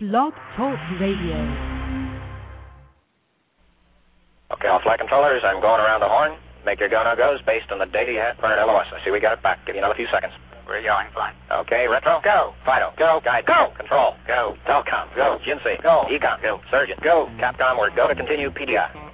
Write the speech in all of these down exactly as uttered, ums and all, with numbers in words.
Blog Talk Radio. Okay, all flight controllers, I'm going around the horn. Make your go-no-goes based on the data you had printed L O S. I see we got it back. Give you another few seconds. We're going, fine. Okay, retro, go. Fido, go. Guide, go. Control, go. Telcom, go. G N C, go. Econ, go. Surgeon, go. Capcom, we're go to continue P D I.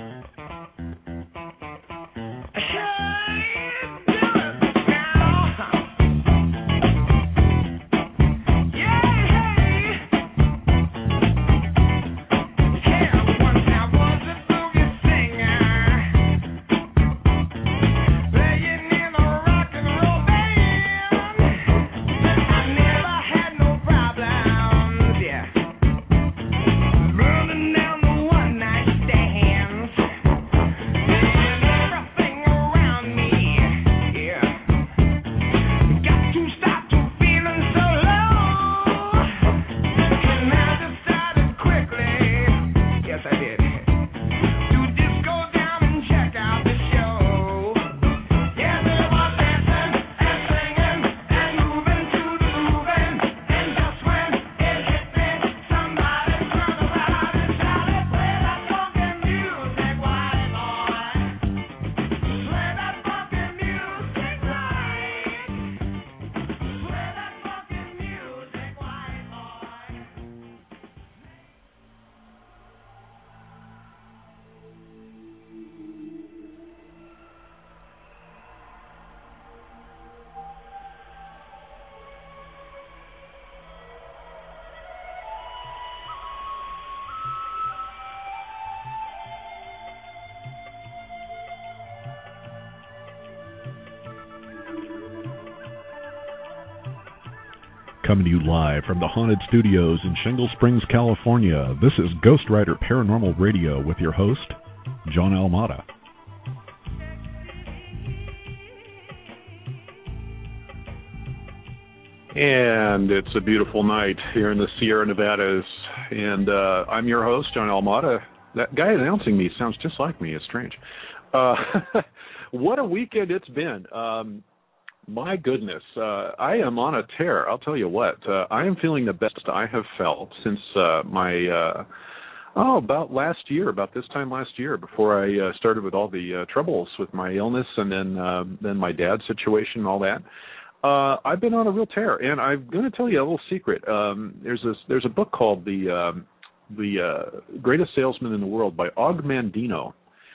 Coming to you live from the Haunted Studios in Shingle Springs, California. This is Ghost Rider Paranormal Radio with your host, John Almada. And it's a beautiful night here in the Sierra Nevadas. And uh, I'm your host, John Almada. That guy announcing me sounds just like me. It's strange. Uh, what a weekend it's been. Um, My goodness, uh, I am on a tear. I'll tell you what, uh, I am feeling the best I have felt since uh, my, uh, oh, about last year, about this time last year, before I uh, started with all the uh, troubles with my illness and then uh, then my dad's situation and all that. Uh, I've been on a real tear, and I'm going to tell you a little secret. Um, there's a, there's a book called The um, the uh, Greatest Salesman in the World by Og Mandino.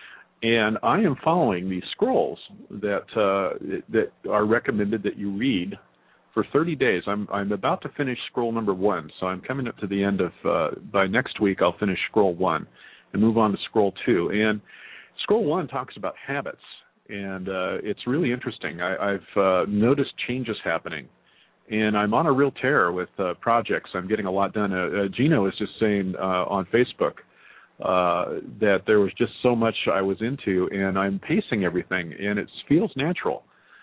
And I am following these scrolls that uh, that are recommended that you read for thirty days. I'm I'm about to finish scroll number one, so I'm coming up to the end of. Uh, by next week, I'll finish scroll one and move on to scroll two. And scroll one talks about habits, and uh, it's really interesting. I, I've uh, noticed changes happening, and I'm on a real tear with uh, projects. I'm getting a lot done. Uh, uh, Gino is just saying uh, on Facebook. Uh, that there was just so much I was into, and I'm pacing everything, and it feels natural.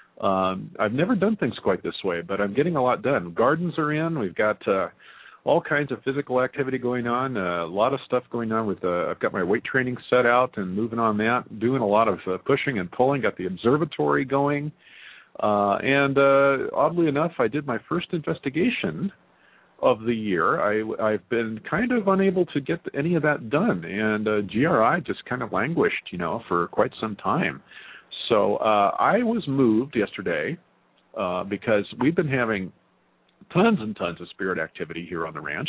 Um, I've never done things quite this way, but I'm getting a lot done. Gardens are in. We've got uh, all kinds of physical activity going on, uh, a lot of stuff going on. With uh, I've got my weight training set out and moving on that, doing a lot of uh, pushing and pulling, got the observatory going. Uh, and uh, oddly enough, I did my first investigation of the year. I, I've been kind of unable to get any of that done, and uh, G R I just kind of languished, you know, for quite some time. So uh, I was moved yesterday uh, because we've been having tons and tons of spirit activity here on the ranch,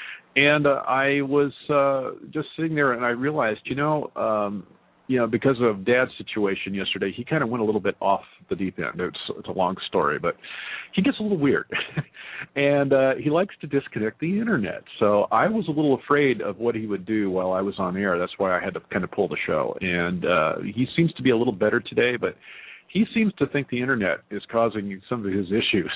and uh, I was uh, just sitting there, and I realized, you know, um, you know, because of Dad's situation yesterday, he kind of went a little bit off the deep end. It's, it's a long story, but he gets a little weird. and uh, he likes to disconnect the Internet. So I was a little afraid of what he would do while I was on air. That's why I had to kind of pull the show. And uh, he seems to be a little better today, but he seems to think the Internet is causing some of his issues.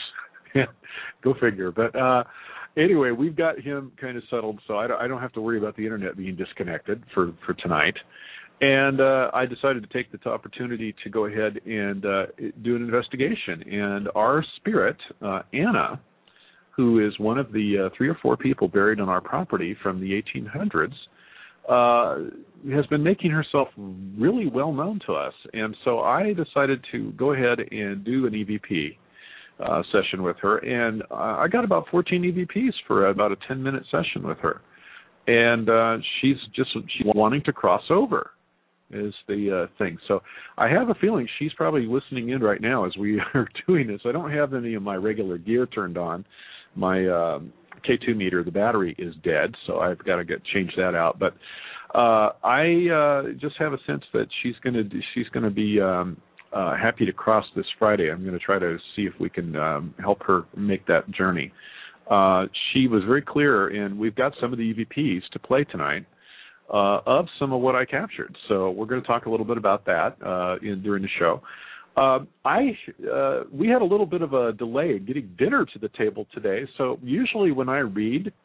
Go figure. But uh, anyway, we've got him kind of settled, so I don't, I don't have to worry about the Internet being disconnected for, for tonight. And uh, I decided to take the opportunity to go ahead and uh, do an investigation. And our spirit, uh, Anna, who is one of the uh, three or four people buried on our property from the eighteen hundreds, uh, has been making herself really well known to us. And so I decided to go ahead and do an E V P uh, session with her, and uh, I got about fourteen E V Ps for about a ten-minute session with her. And uh, she's just she's wanting to cross over is the uh, thing. So I have a feeling she's probably listening in right now as we are doing this. I don't have any of my regular gear turned on. My uh, K two meter, the battery is dead, so I've got to get change that out. But uh, I uh, just have a sense that she's going to she's going to be um, uh, happy to cross this Friday. I'm going to try to see if we can um, help her make that journey. Uh, she was very clear, and we've got some of the E V Ps to play tonight uh, of some of what I captured. So we're going to talk a little bit about that uh, in, during the show. Uh, I uh, we had a little bit of a delay getting dinner to the table today. So usually when I read,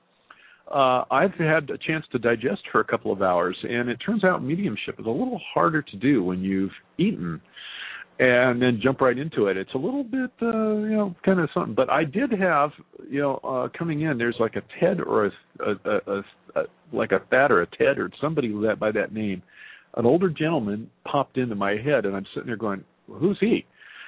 uh, I've had a chance to digest for a couple of hours, and it turns out mediumship is a little harder to do when you've eaten and then jump right into it. It's a little bit, uh, you know, kind of something. But I did have, you know, uh, coming in, there's like a Ted or a, a, a, a like a Thad or a Ted or somebody that by that name. An older gentleman popped into my head, and I'm sitting there going, who's he?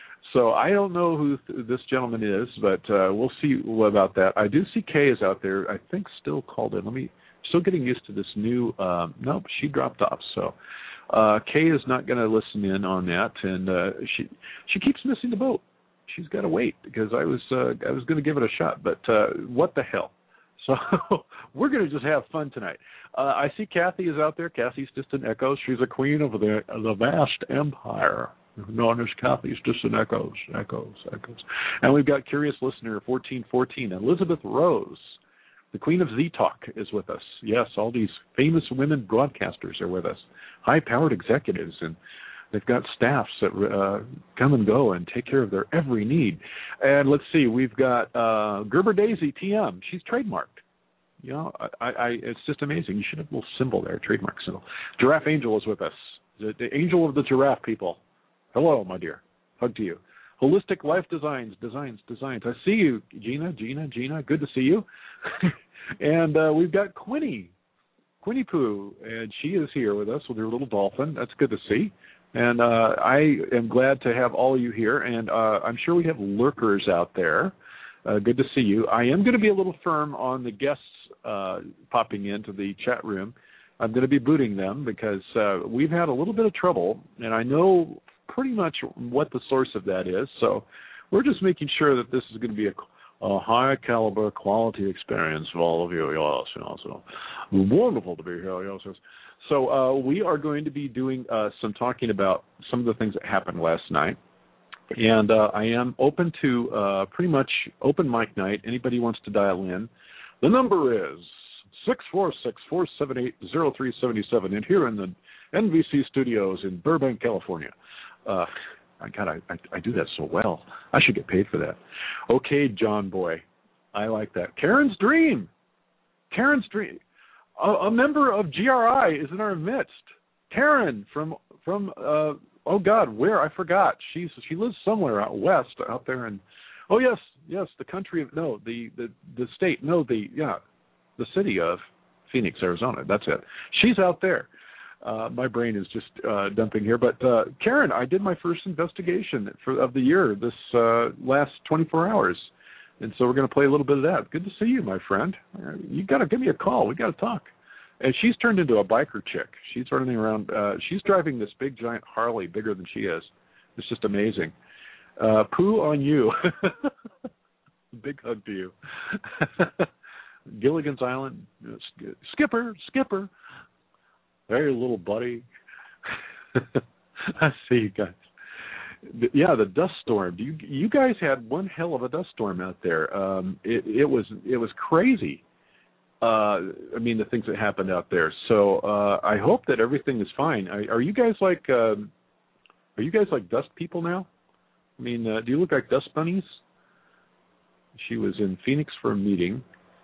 So I don't know who th- this gentleman is, but uh, we'll see about that. I do see Kay is out there, I think still called in. Let me, still getting used to this new, um, nope, she dropped off, so. Uh, Kay is not going to listen in on that, and uh, she she keeps missing the boat. She's got to wait because I was uh, I was going to give it a shot, but uh, what the hell? So we're going to just have fun tonight. Uh, I see Kathy is out there. Kathy's Distant Echoes. She's a queen of the the vast empire known as Kathy's Distant Echoes, Echoes, Echoes. And we've got Curious Listener fourteen fourteen, Elizabeth Rose. The Queen of Z-Talk is with us. Yes, all these famous women broadcasters are with us. High-powered executives, and they've got staffs that uh, come and go and take care of their every need. And let's see, we've got uh, Gerber Daisy T M. She's trademarked. You know, I, I, it's just amazing. You should have a little symbol there, trademark symbol. Giraffe Angel is with us. The, the angel of the giraffe people. Hello, my dear. Hug to you. Holistic Life Designs, Designs, Designs. I see you, Gina, Gina, Gina. Good to see you. And uh, we've got Quinny, Quinny Pooh, and she is here with us with her little dolphin. That's good to see. And uh, I am glad to have all of you here, and uh, I'm sure we have lurkers out there. Uh, good to see you. I am going to be a little firm on the guests uh, popping into the chat room. I'm going to be booting them because uh, we've had a little bit of trouble, and I know pretty much what the source of that is. So we're just making sure that this is going to be a, a high-caliber quality experience for all of you. Yes, you know, so wonderful to be here. Yes, yes. So uh, we are going to be doing uh, some talking about some of the things that happened last night. And uh, I am open to uh, pretty much open mic night. Anybody wants to dial in. The number is six four six, four seven eight, zero three seven seven. And here in the N V C studios in Burbank, California. Uh, I God, I, I, I do that so well. I should get paid for that. Okay, John Boy. I like that. Karen's Dream. Karen's Dream. A, a member of G R I is in our midst. Karen from, from uh, oh, God, where? I forgot. She's She lives somewhere out west, out there in, oh, yes, yes, the country of, no, the, the, the state, no, the, yeah, the city of Phoenix, Arizona. That's it. She's out there. Uh, my brain is just uh, dumping here. But, uh, Karen, I did my first investigation for, of the year this uh, last twenty-four hours. And so we're going to play a little bit of that. Good to see you, my friend. Uh, you got to give me a call. We got to talk. And she's turned into a biker chick. She's running around. Uh, she's driving this big, giant Harley, bigger than she is. It's just amazing. Uh, poo on you. Big hug to you. Gilligan's Island. Skipper, Skipper. Hey, little buddy. I see you guys. Yeah, the dust storm. You you guys had one hell of a dust storm out there. Um, it, it was it was crazy. Uh, I mean, the things that happened out there. So uh, I hope that everything is fine. Are, are you guys like um, are you guys like dust people now? I mean, uh, do you look like dust bunnies? She was in Phoenix for a meeting.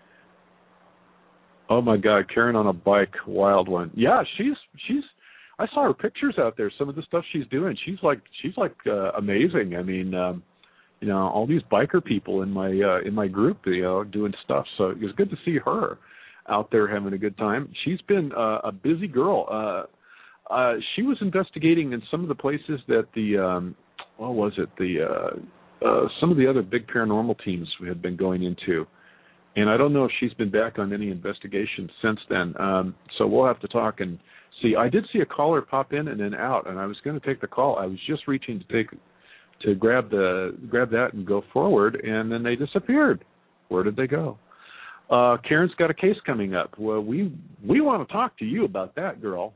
Oh my God, Karen on a bike, wild one. Yeah, she's she's. I saw her pictures out there. Some of the stuff she's doing, she's like she's like uh, amazing. I mean, um, you know, all these biker people in my uh, in my group, you know, doing stuff. So it was good to see her out there having a good time. She's been uh, a busy girl. Uh, uh, she was investigating in some of the places that the um, what was it the uh, uh, some of the other big paranormal teams we had been going into. And I don't know if she's been back on any investigations since then. Um, so we'll have to talk and see. I did see a caller pop in and then out, and I was going to take the call. I was just reaching to take to grab the grab that and go forward, and then they disappeared. Where did they go? Uh, Karen's got a case coming up. Well, we we want to talk to you about that, girl.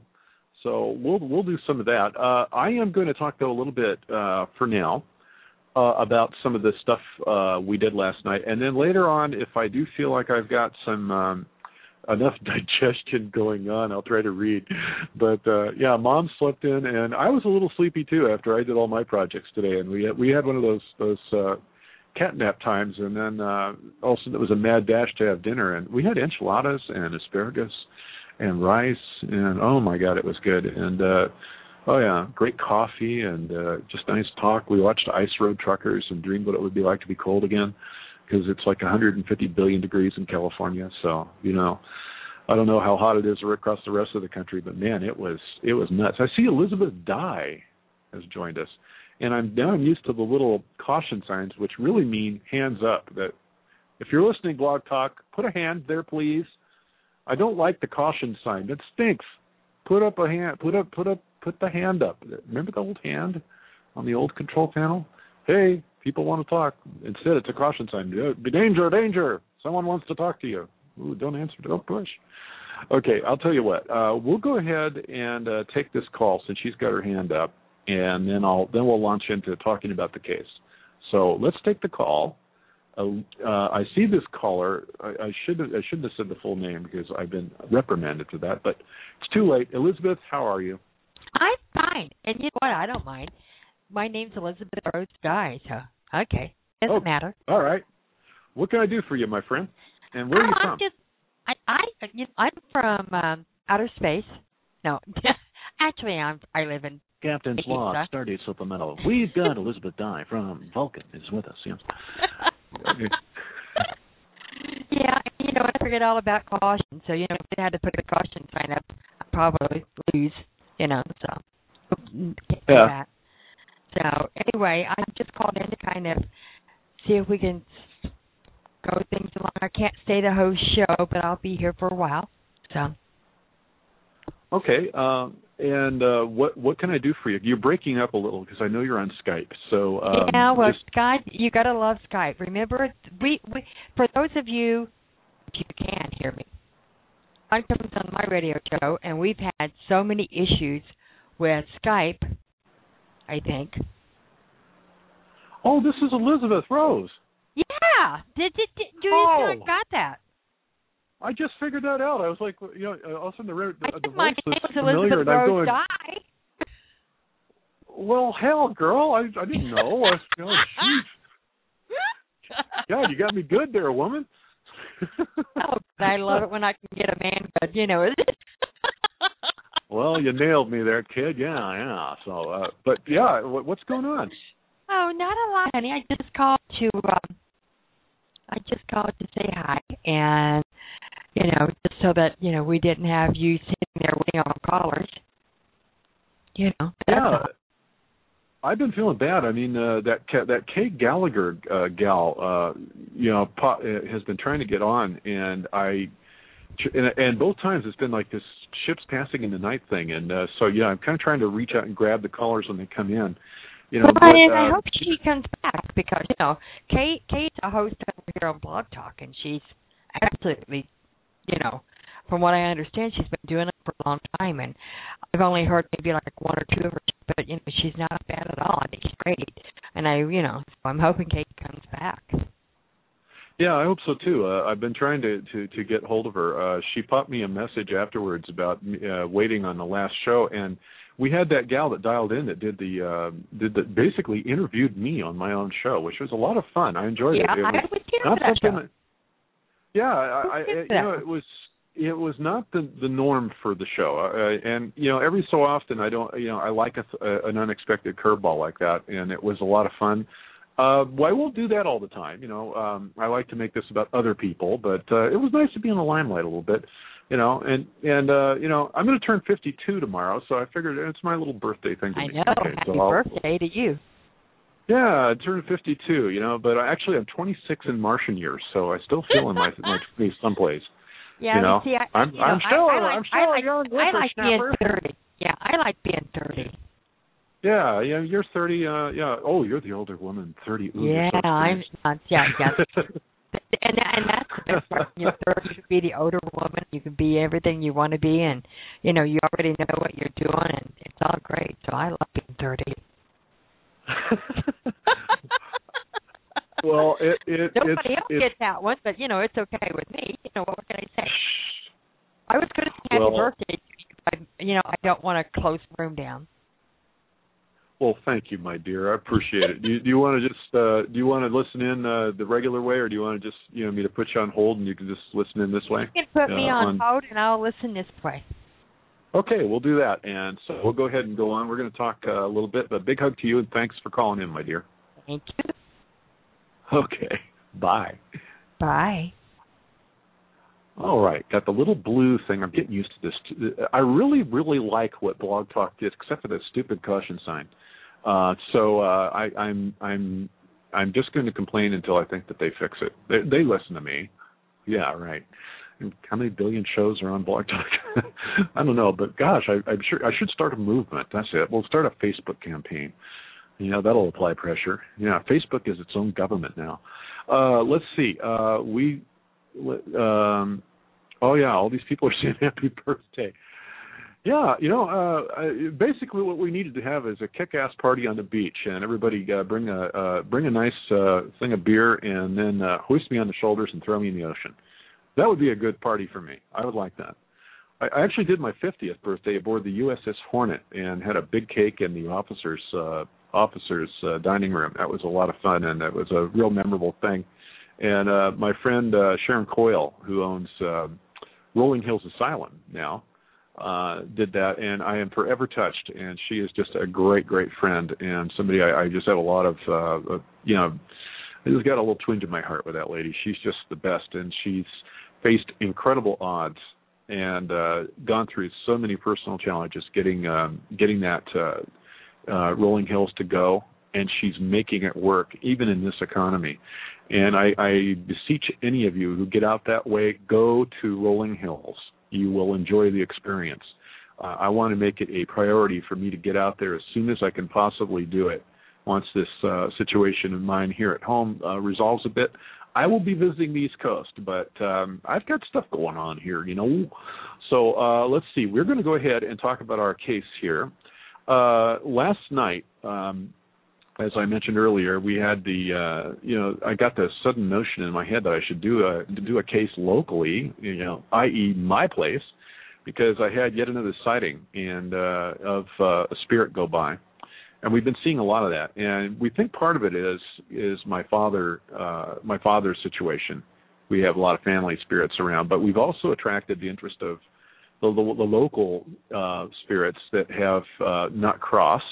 So we'll we'll do some of that. Uh, I am going to talk though a little bit uh, for now. Uh, about some of the stuff uh, we did last night. And then later on, if I do feel like I've got some um, enough digestion going on, I'll try to read. But, uh, yeah, Mom slept in, and I was a little sleepy, too, after I did all my projects today. And we had, we had one of those those uh, cat nap times, and then uh, all of a sudden it was a mad dash to have dinner. And we had enchiladas and asparagus and rice, and, oh, my God, it was good. And, uh oh, yeah, great coffee and uh, just nice talk. We watched Ice Road Truckers and dreamed what it would be like to be cold again because it's like one hundred fifty billion degrees in California. So, you know, I don't know how hot it is across the rest of the country, but, man, it was it was nuts. I see Elizabeth Dye has joined us, and I'm now I'm used to the little caution signs, which really mean hands up, that if you're listening, Blog Talk, put a hand there, please. I don't like the caution sign. That stinks. Put up a hand. Put up. Put up. Put the hand up. Remember the old hand on the old control panel? Hey, people want to talk. Instead, it's a caution sign. Be danger, danger. Someone wants to talk to you. Ooh, don't answer. Don't push. Okay, I'll tell you what. Uh, we'll go ahead and uh, take this call since she's got her hand up, and then I'll then we'll launch into talking about the case. So let's take the call. Uh, uh, I see this caller. I, I should I shouldn't have said the full name because I've been reprimanded for that, but it's too late. Elizabeth, how are you? I'm fine. And you know what? I don't mind. My name's Elizabeth Rose Dye, so okay. Doesn't oh, matter. All right. What can I do for you, my friend? And where oh, are you I'm from? Just, I, I, you know, I'm from um, outer space. No, actually, I'm. I live in Captain's Log, Stardate Supplemental. We've got Elizabeth Dye from Vulcan is with us. Yes. Yeah, you know, I forget all about caution. So, you know, if I had to put the caution sign up, I'd probably lose, you know, so. Yeah. That. So, anyway, I just called in to kind of see if we can go things along. I can't stay the whole show, but I'll be here for a while. So. Okay. Um, and uh, what what can I do for you? You're breaking up a little because I know you're on Skype. So um, yeah, well, just... Skype, you gotta love Skype. Remember, we, we for those of you, if you can hear me, I come on my radio show, and we've had so many issues with Skype. I think. Oh, this is Elizabeth Rose. Yeah, did did, did you oh. got that? I just figured that out. I was like, you know, all of a sudden the, the, I the voice my was name was familiar, Elizabeth and I'm Rose going, Dye. Well, hell, girl, I I didn't know. I, you know, God, you got me good there, woman. Oh, I love it when I can get a man good, you know. Well, you nailed me there, kid. Yeah, yeah. So, uh, but yeah, what, what's going on? Oh, not a lot, honey. I just called to. Um, I just called to say hi, and you know, just so that you know we didn't have you sitting there waiting on callers. You know. Yeah. I've been feeling bad. I mean, uh, that that Kay Gallagher uh, gal, uh, you know, po- has been trying to get on, and I, and, and both times it's been like this ships passing in the night thing, and uh, so yeah, I'm kind of trying to reach out and grab the callers when they come in. You know, well, but, and uh, I hope she comes back because you know, Kate Kate's a host over here on Blog Talk, and she's absolutely, you know, from what I understand, she's been doing it for a long time, and I've only heard maybe like one or two of her, but you know, she's not bad at all. I think she's great, and I, you know, so I'm hoping Kate comes back. Yeah, I hope so too. Uh, I've been trying to, to, to get hold of her. Uh, she popped me a message afterwards about uh, waiting on the last show, and we had that gal that dialed in that did the uh, did the, basically interviewed me on my own show, which was a lot of fun. I enjoyed yeah, it. it I was was here not for that show. that, yeah, I, I you know it was it was not the the norm for the show, uh, and you know every so often I don't you know I like a, a, an unexpected curveball like that, and it was a lot of fun. Uh, well, I won't do that all the time. You know, um, I like to make this about other people, but uh, it was nice to be in the limelight a little bit. You know, and and uh, you know, I'm going to turn fifty-two tomorrow, so I figured it's my little birthday thing. To I me. know. Okay, Happy so birthday to you. Yeah, I turned fifty-two, you know, but I, actually I'm twenty-six in Martian years, so I still feel in my my twenties someplace. Yeah, you know, see, I, I'm, you I'm know, still I, I like, I'm still I like, a young I like being whippersnapper. thirty. Yeah, I like being thirty. Yeah, yeah, you're thirty. Uh, yeah. Oh, you're the older woman, thirty. Ooh, yeah, you're so I'm not. Yeah, yeah. and and that's the best part. You're thirty. You can be the older woman. You can be everything you want to be, and you know you already know what you're doing, and it's all great. So I love being thirty. Well, it, it nobody it's, else it's, gets that one, but you know it's okay with me. You know what can I say? I was going to say happy well, birthday. I, you know I don't want to close the room down. Well, thank you, my dear. I appreciate it. Do you, do you want to just uh, do you want to listen in uh, the regular way, or do you want to just you know me to put you on hold and you can just listen in this way? You can put uh, me on, on hold, and I'll listen this way. Okay, we'll do that, and so we'll go ahead and go on. We're going to talk uh, a little bit, but big hug to you, and thanks for calling in, my dear. Thank you. Okay, bye. Bye. All right, got the little blue thing. I'm getting used to this. I really, really like what Blog Talk did, except for that stupid caution sign. Uh, so uh, I, I'm, I'm, I'm just going to complain until I think that they fix it. They, they listen to me. Yeah, right. And how many billion shows are on Blog Talk? I don't know, but gosh, I, I'm sure I should start a movement. That's it. We'll start a Facebook campaign. You know, that'll apply pressure. Yeah, Facebook is its own government now. Uh, let's see. Uh, we, um, oh yeah, all these people are saying happy birthday. Yeah, you know, uh, basically what we needed to have is a kick-ass party on the beach, and everybody uh, bring a uh, bring a nice uh, thing of beer, and then uh, hoist me on the shoulders and throw me in the ocean. That would be a good party for me. I would like that. I, I actually did my fiftieth birthday aboard the U S S Hornet and had a big cake in the officers' uh, officers' uh, dining room. That was a lot of fun, and it was a real memorable thing. And uh, my friend uh, Sharon Coyle, who owns uh, Rolling Hills Asylum now, uh, did that, and I am forever touched. And she is just a great, great friend, and somebody I, I just have a lot of, uh, you know, I just got a little twinge in my heart with that lady. She's just the best, and she's faced incredible odds and uh, gone through so many personal challenges getting um, getting that uh, uh, Rolling Hills to go, and she's making it work even in this economy. And I, I beseech any of you who get out that way, go to Rolling Hills. You will enjoy the experience. Uh, I want to make it a priority for me to get out there as soon as I can possibly do it. Once this uh, situation of mine here at home uh, resolves a bit, I will be visiting the East Coast, but um, I've got stuff going on here, you know. So uh, let's see. We're going to go ahead and talk about our case here. Uh, last night, um, as I mentioned earlier, we had the, uh, you know, I got the sudden notion in my head that I should do a do a case locally, you know, that is my place, because I had yet another sighting and uh, of uh, a spirit go by. And we've been seeing a lot of that, and we think part of it is is my father, uh, my father's situation. We have a lot of family spirits around, but we've also attracted the interest of the, the, the local uh, spirits that have uh, not crossed.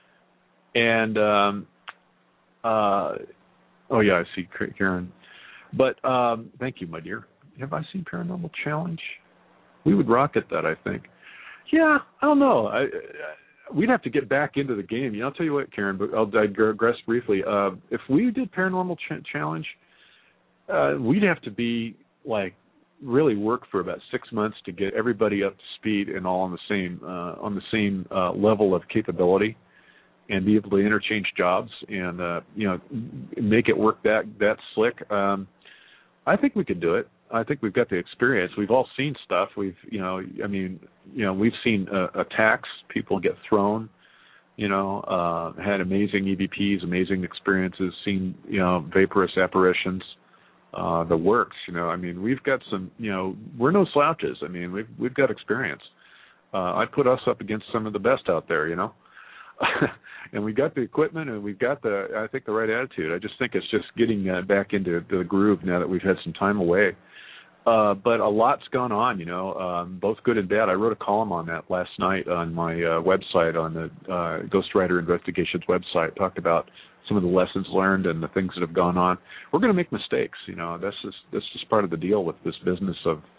And um, uh, oh yeah, I see Karen. But um, thank you, my dear. Have I seen Paranormal Challenge? We would rock at that, I think. Yeah, I don't know. I, I We'd have to get back into the game. You know, I'll tell you what, Karen, but I'll digress briefly. Uh, if we did Paranormal Ch- Challenge, uh, we'd have to be, like, really work for about six months to get everybody up to speed and all on the same uh, on the same uh, level of capability, and be able to interchange jobs and, uh, you know, make it work that, that slick. Um, I think we could do it. I think we've got the experience. We've all seen stuff. We've, you know, I mean, you know, we've seen uh, attacks, people get thrown, you know, uh, had amazing E V Ps, amazing experiences, seen, you know, vaporous apparitions, uh, the works, you know. I mean, we've got some, you know, we're no slouches. I mean, we've we've got experience. Uh, I'd put us up against some of the best out there, you know. And we got the equipment, and we've got the, I think, the right attitude. I just think it's just getting uh, back into the groove now that we've had some time away. Uh, but a lot's gone on, you know, um, both good and bad. I wrote a column on that last night on my uh, website, on the uh, Ghostwriter Investigations website. Talked about some of the lessons learned and the things that have gone on. We're going to make mistakes, you know. That's just that's just part of the deal with this business of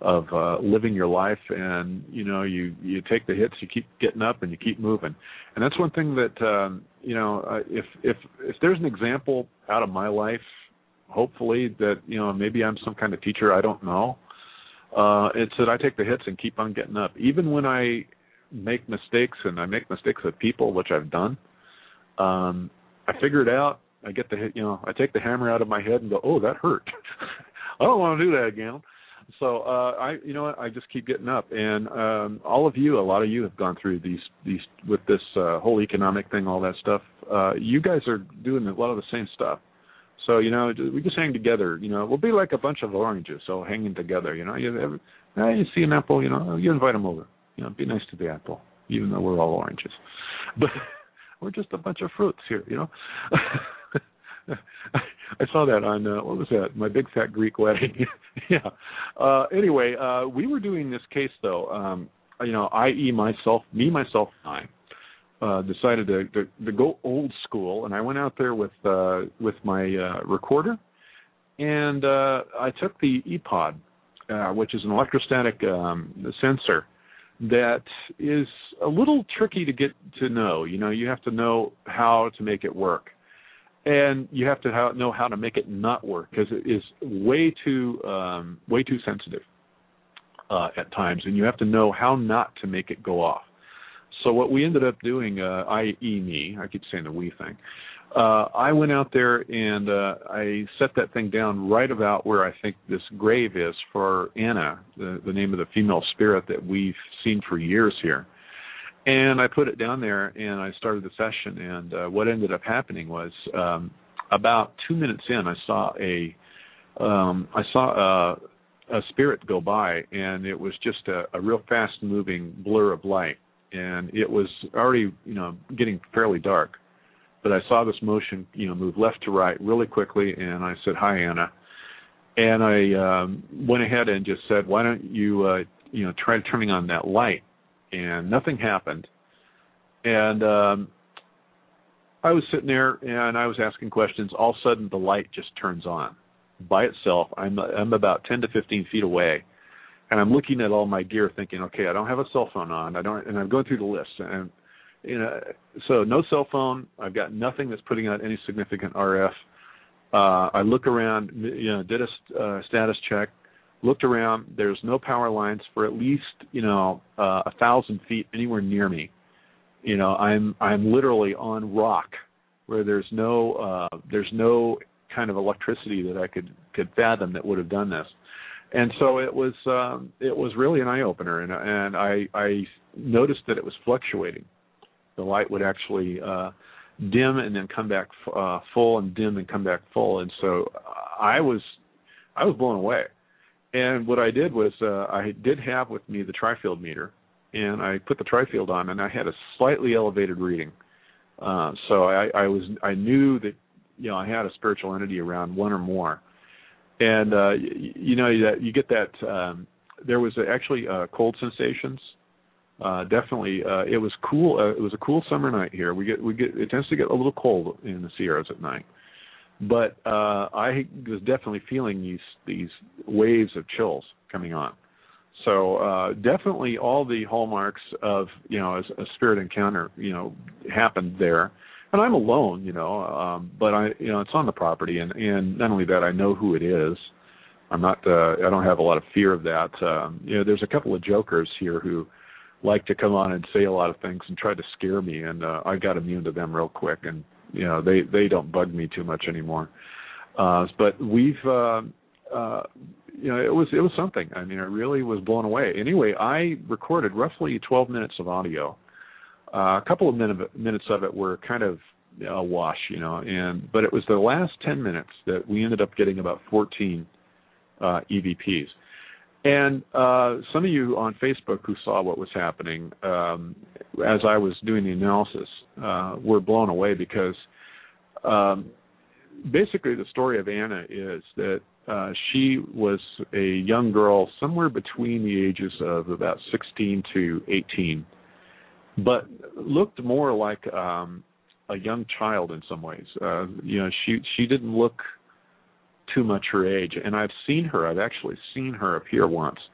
of uh, living your life, and you know, you you take the hits, you keep getting up, and you keep moving. And that's one thing that um, you know, uh, if if if there's an example out of my life, hopefully that you know maybe I'm some kind of teacher, I don't know. Uh, it's that I take the hits and keep on getting up, even when I make mistakes, and I make mistakes with people, which I've done. Um, I figure it out. I get the hit, you know, I take the hammer out of my head and go, oh, that hurt. I don't want to do that again. So uh, I, you know what, I just keep getting up. And um, all of you, a lot of you have gone through these, these with this uh, whole economic thing, all that stuff. Uh, you guys are doing a lot of the same stuff. So, you know, we just hang together. You know, we'll be like a bunch of oranges, so hanging together. You know, you, have, you see an apple, you know, you invite them over. You know, be nice to the apple, even though we're all oranges. But we're just a bunch of fruits here, you know. I saw that on, uh, what was that, My Big Fat Greek Wedding. yeah. Uh, anyway, uh, we were doing this case, though, um, you know, that is myself, me, myself, I, uh, decided to, to, to go old school, and I went out there with uh, with my uh, recorder, and uh, I took the ePod, uh, which is an electrostatic um, sensor that is a little tricky to get to know. You know, you have to know how to make it work. And you have to how, know how to make it not work, because it is way too um, way too sensitive uh, at times, and you have to know how not to make it go off. So what we ended up doing, uh, that is me, I keep saying the we thing, uh, I went out there and uh, I set that thing down right about where I think this grave is for Anna, the, the name of the female spirit that we've seen for years here. And I put it down there, and I started the session. And uh, what ended up happening was, um, about two minutes in, I saw a, um, I saw a, a spirit go by, and it was just a, a real fast-moving blur of light. And it was already, you know, getting fairly dark. But I saw this motion, you know, move left to right really quickly, and I said, "Hi, Anna." And I um, went ahead and just said, "Why don't you, uh, you know, try turning on that light?" And nothing happened. And um, I was sitting there, and I was asking questions. All of a sudden, the light just turns on by itself. I'm I'm about ten to fifteen feet away, and I'm looking at all my gear, thinking, okay, I don't have a cell phone on. I don't, and I'm going through the list, and you know, so no cell phone. I've got nothing that's putting out any significant R F. Uh, I look around, you know, did a uh, status check. Looked around. There's no power lines for at least, you know, uh, a thousand feet anywhere near me. You know, I'm I'm literally on rock where there's no uh, there's no kind of electricity that I could, could fathom that would have done this. And so it was um, it was really an eye opener, and and I I noticed that it was fluctuating. The light would actually uh, dim and then come back uh, full, and dim and come back full. And so I was I was blown away. And what I did was uh, I did have with me the tri-field meter, and I put the tri-field on, and I had a slightly elevated reading. Uh, so I, I was I knew that, you know, I had a spiritual entity around one or more. And uh, you, you know, you, you get that. Um, there was actually uh, cold sensations. Uh, definitely, uh, it was cool. Uh, it was a cool summer night here. We get we get it tends to get a little cold in the Sierras at night. But uh, I was definitely feeling these these waves of chills coming on. So uh, definitely all the hallmarks of, you know, a, a spirit encounter, you know, happened there. And I'm alone, you know, um, but I, you know, it's on the property, and, and not only that, I know who it is. I'm not, uh, I don't have a lot of fear of that. Um, you know, there's a couple of jokers here who like to come on and say a lot of things and try to scare me, and uh, I got immune to them real quick, and you know, they, they don't bug me too much anymore. Uh, but we've, uh, uh, you know, it was it was something. I mean, I really was blown away. Anyway, I recorded roughly twelve minutes of audio. Uh, a couple of minute, minutes of it were kind of a wash, you know, and but it was the last ten minutes that we ended up getting about fourteen uh, E V Ps. And uh, some of you on Facebook who saw what was happening um, as I was doing the analysis uh, were blown away, because um, basically the story of Anna is that uh, she was a young girl somewhere between the ages of about sixteen to eighteen, but looked more like um, a young child in some ways. Uh, you know, she she didn't look too much her age, and I've seen her. I've actually seen her appear once,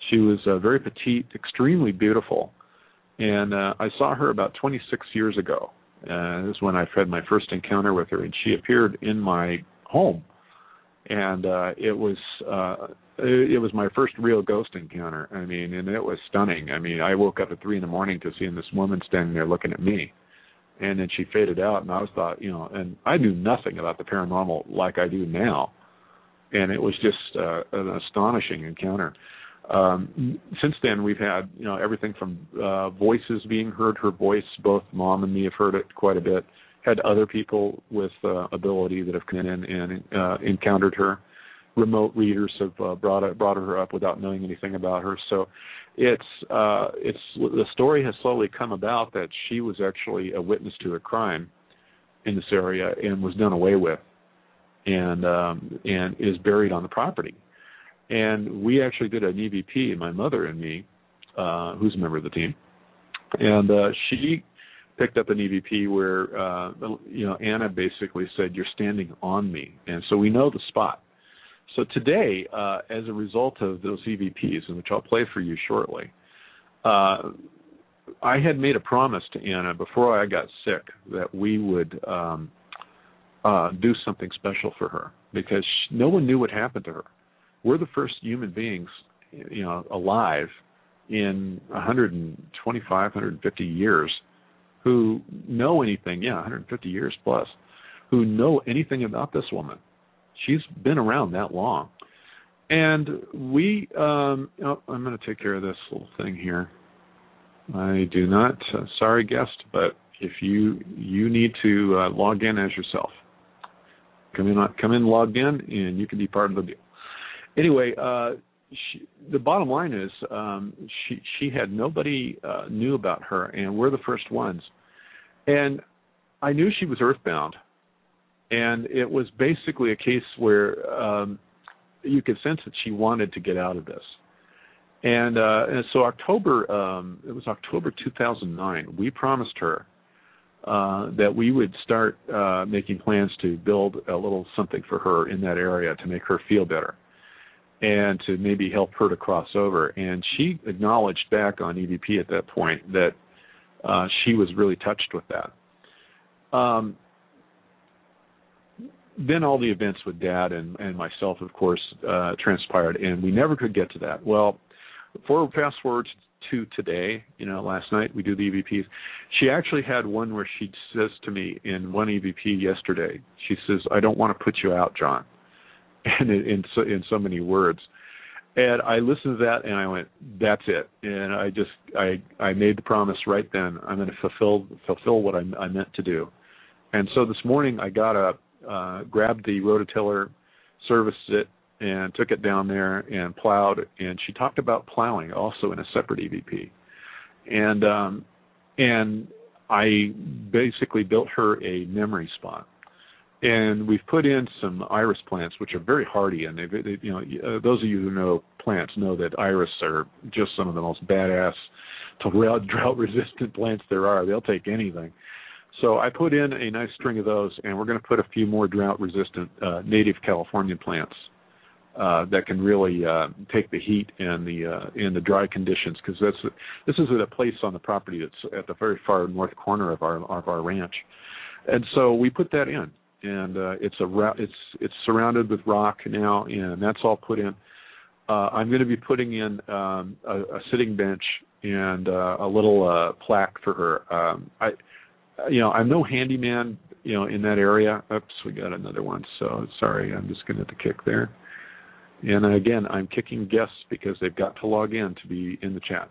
She was uh, very petite, extremely beautiful, and uh, I saw her about twenty-six years ago. Uh, this is when I had my first encounter with her, and she appeared in my home, and uh, it was uh, it, it was my first real ghost encounter. I mean, and it was stunning. I mean, I woke up at three in the morning to seeing this woman standing there looking at me, and then she faded out, and I was thought, you know, and I knew nothing about the paranormal like I do now, and it was just uh, an astonishing encounter. Um, since then, we've had, you know, everything from uh, voices being heard. Her voice, both Mom and me have heard it quite a bit. Had other people with uh, ability that have come in and uh, encountered her. Remote readers have uh, brought it, brought her up without knowing anything about her. So, it's uh, it's the story has slowly come about that she was actually a witness to a crime in this area and was done away with, and um, and is buried on the property. And we actually did an E V P, my mother and me, uh, who's a member of the team, and uh, she picked up an E V P where, uh, you know, Anna basically said, "You're standing on me," and so we know the spot. So today, uh, as a result of those E V Ps, which I'll play for you shortly, uh, I had made a promise to Anna before I got sick that we would um, uh, do something special for her because she, no one knew what happened to her. We're the first human beings, you know, alive in one hundred twenty-five, one hundred fifty years who know anything, yeah, one hundred fifty years plus, who know anything about this woman. She's been around that long. And we, um, oh, I'm going to take care of this little thing here. I do not, uh, sorry guest, but if you you need to uh, log in as yourself. Come in, come in logged in, and you can be part of the deal. Anyway, uh, she, the bottom line is um, she she had nobody uh, knew about her, and we're the first ones. And I knew she was earthbound, and it was basically a case where um, you could sense that she wanted to get out of this. And, uh, and so October, um, it was October two thousand nine. We promised her uh, that we would start uh, making plans to build a little something for her in that area to make her feel better, and to maybe help her to cross over. And she acknowledged back on E V P at that point that uh, she was really touched with that. Um, then all the events with Dad and, and myself, of course, uh, transpired, and we never could get to that. Well, for fast forward to today, you know, last night we do the E V Ps. She actually had one where she says to me in one E V P yesterday, she says, "I don't want to put you out, John." And in so, in so many words, and I listened to that and I went, "That's it." And I just I I made the promise right then. I'm going to fulfill fulfill what I, I meant to do. And so this morning I got up, uh, grabbed the rototiller, serviced it, and took it down there and plowed. And she talked about plowing also in a separate E V P. And um, and I basically built her a memory spot. And we've put in some iris plants, which are very hardy, and they, they you know, uh, those of you who know plants know that iris are just some of the most badass, drought-resistant plants there are. They'll take anything. So I put in a nice string of those, and we're going to put a few more drought-resistant uh, native Californian plants uh, that can really uh, take the heat and the uh, and the dry conditions, because that's this is at a place on the property that's at the very far north corner of our of our ranch, and so we put that in. And uh, it's a it's it's surrounded with rock now, and that's all put in. Uh, I'm going to be putting in um, a, a sitting bench and uh, a little uh, plaque for her. Um, I, you know, I'm no handyman, you know, in that area. Oops, we got another one. So sorry, I'm just going to have to kick there. And again, I'm kicking guests because they've got to log in to be in the chat.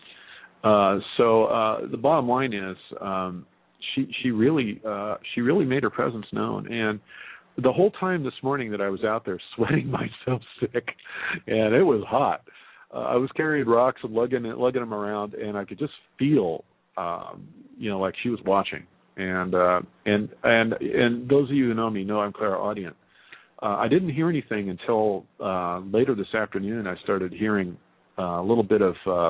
Uh, so uh, the bottom line is. Um, She she really uh, she really made her presence known, and the whole time this morning that I was out there sweating myself sick, and it was hot. Uh, I was carrying rocks and lugging lugging them around, and I could just feel, um, you know, like she was watching. And uh, and and and those of you who know me know I'm clairaudient. Uh, I didn't hear anything until uh, later this afternoon. I started hearing uh, a little bit of uh,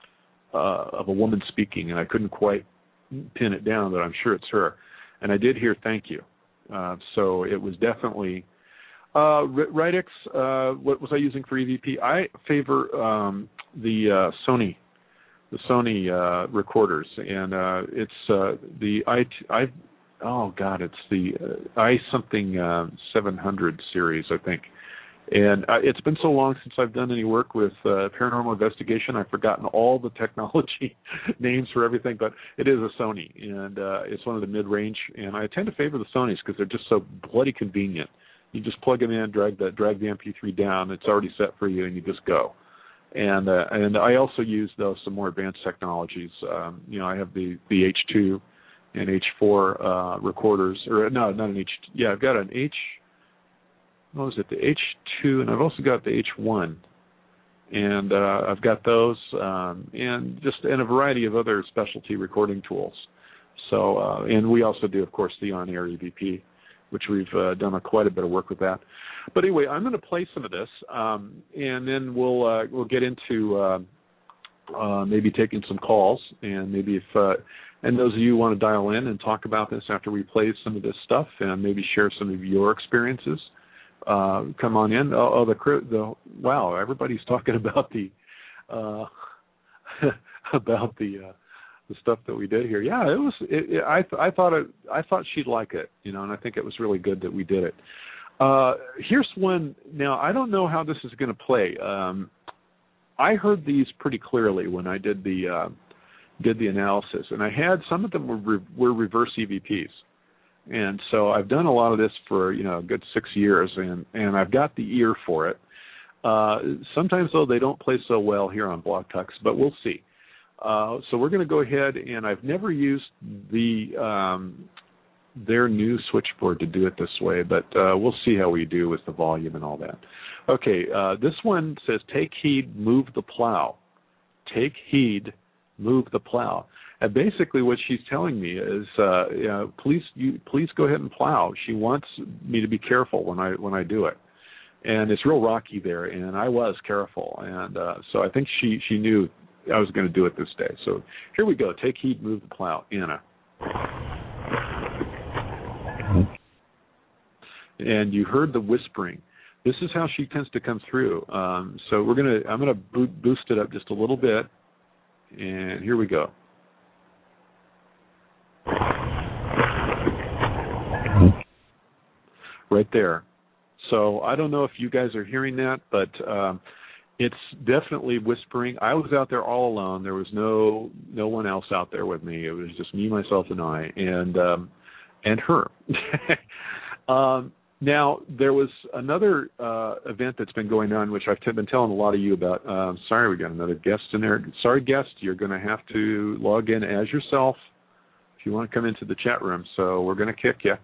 uh, of a woman speaking, and I couldn't quite pin it down, but I'm sure it's her. And I did hear "thank you." Uh, so it was definitely uh, Ridix. Uh, what was I using for E V P? I favor um, the uh, Sony, the Sony uh, recorders, and uh, it's uh, the I, I, oh God, it's the uh, I something uh, seven hundred series, I think. And uh, it's been so long since I've done any work with uh, paranormal investigation, I've forgotten all the technology names for everything, but it is a Sony, and uh, it's one of the mid-range, and I tend to favor the Sonys because they're just so bloody convenient. You just plug them in, drag the, drag the M P three down, it's already set for you, and you just go. And uh, and I also use, though, some more advanced technologies. Um, you know, I have the, the H two and H four uh, recorders, or no, not an H, yeah, I've got an H, what was it, the H two, and I've also got the H one, and uh, I've got those, um, and just and a variety of other specialty recording tools. So, uh, and we also do, of course, the on-air E V P, which we've uh, done a, quite a bit of work with that. But anyway, I'm going to play some of this, um, and then we'll uh, we'll get into uh, uh, maybe taking some calls, and maybe if uh, and those of you who want to dial in and talk about this after we play some of this stuff, and maybe share some of your experiences. Uh, come on in. Oh, oh the, the wow! Everybody's talking about the uh, about the uh, the stuff that we did here. Yeah, it was. It, it, I I thought it. I thought she'd like it, you know, and I think it was really good that we did it. Uh, here's one. Now I don't know how this is going to play. Um, I heard these pretty clearly when I did the uh, did the analysis, and I had some of them were re- were reverse E V Ps. And so I've done a lot of this for, you know, a good six years, and, and I've got the ear for it. Uh, sometimes, though, they don't play so well here on Blog Talks, but we'll see. Uh, so we're going to go ahead, and I've never used the um, their new switchboard to do it this way, but uh, we'll see how we do with the volume and all that. Okay, uh, this one says, take heed, move the plow. Take heed, move the plow. And basically what she's telling me is, uh, you know, please, you, please go ahead and plow. She wants me to be careful when I when I do it. And it's real rocky there, and I was careful. And uh, so I think she, she knew I was going to do it this day. So here we go. Take heed, move the plow. Anna. And you heard the whispering. This is how she tends to come through. Um, so we're gonna, I'm going to boost it up just a little bit. And here we go. Right there. So I don't know if you guys are hearing that, but um, it's definitely whispering. I was out there all alone. There was no no one else out there with me. It was just me, myself, and I, and um, and her. um, now there was another uh, event that's been going on, which I've t- been telling a lot of you about. Um, sorry, we got another guest in there. Sorry, guest, you're going to have to log in as yourself if you want to come into the chat room. So we're going to kick you.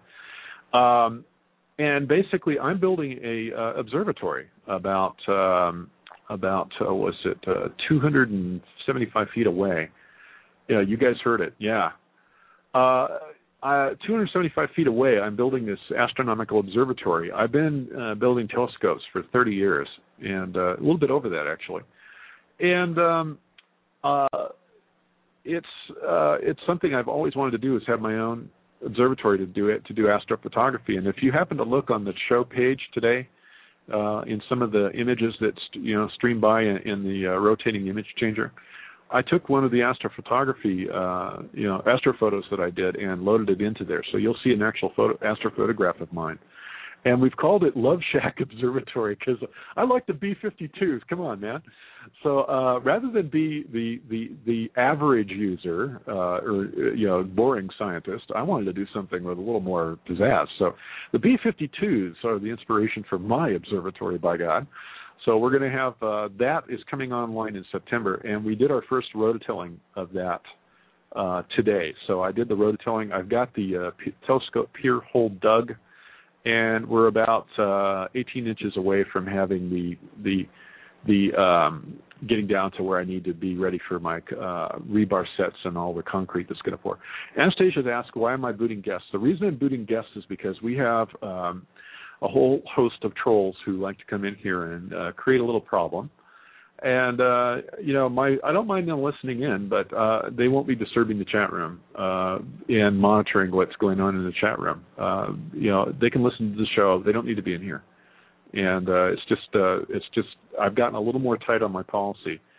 Um, And basically, I'm building a uh, observatory about um, about uh, was it uh, two hundred seventy-five feet away. Yeah, you guys heard it. Yeah, uh, uh, two hundred seventy-five feet away. I'm building this astronomical observatory. I've been uh, building telescopes for thirty years, and uh, a little bit over that actually. And um, uh, it's uh, it's something I've always wanted to do, is have my own observatory to do it, to do astrophotography. And if you happen to look on the show page today, uh, in some of the images that you know stream by in, in the uh, rotating image changer, I took one of the astrophotography, uh, you know, astrophotos that I did and loaded it into there. So you'll see an actual photo, astrophotograph of mine. And we've called it Love Shack Observatory because I like the B fifty-twos. Come on, man. So uh, rather than be the the, the average user uh, or you know boring scientist, I wanted to do something with a little more pizzazz. So the B fifty-twos are the inspiration for my observatory, by God. So we're going to have uh, that is coming online in September, and we did our first rototilling of that uh, today. So I did the rototilling. I've got the uh, p- telescope pier hole dug. And we're about uh, eighteen inches away from having the the the um, getting down to where I need to be ready for my uh, rebar sets and all the concrete that's going to pour. Anastasia's asked, why am I booting guests? The reason I'm booting guests is because we have um, a whole host of trolls who like to come in here and uh, create a little problem. And, uh, you know, my I don't mind them listening in, but uh, they won't be disturbing the chat room uh, and monitoring what's going on in the chat room. Uh, you know, they can listen to the show. They don't need to be in here. And uh, it's just, uh, it's just, I've gotten a little more tight on my policy.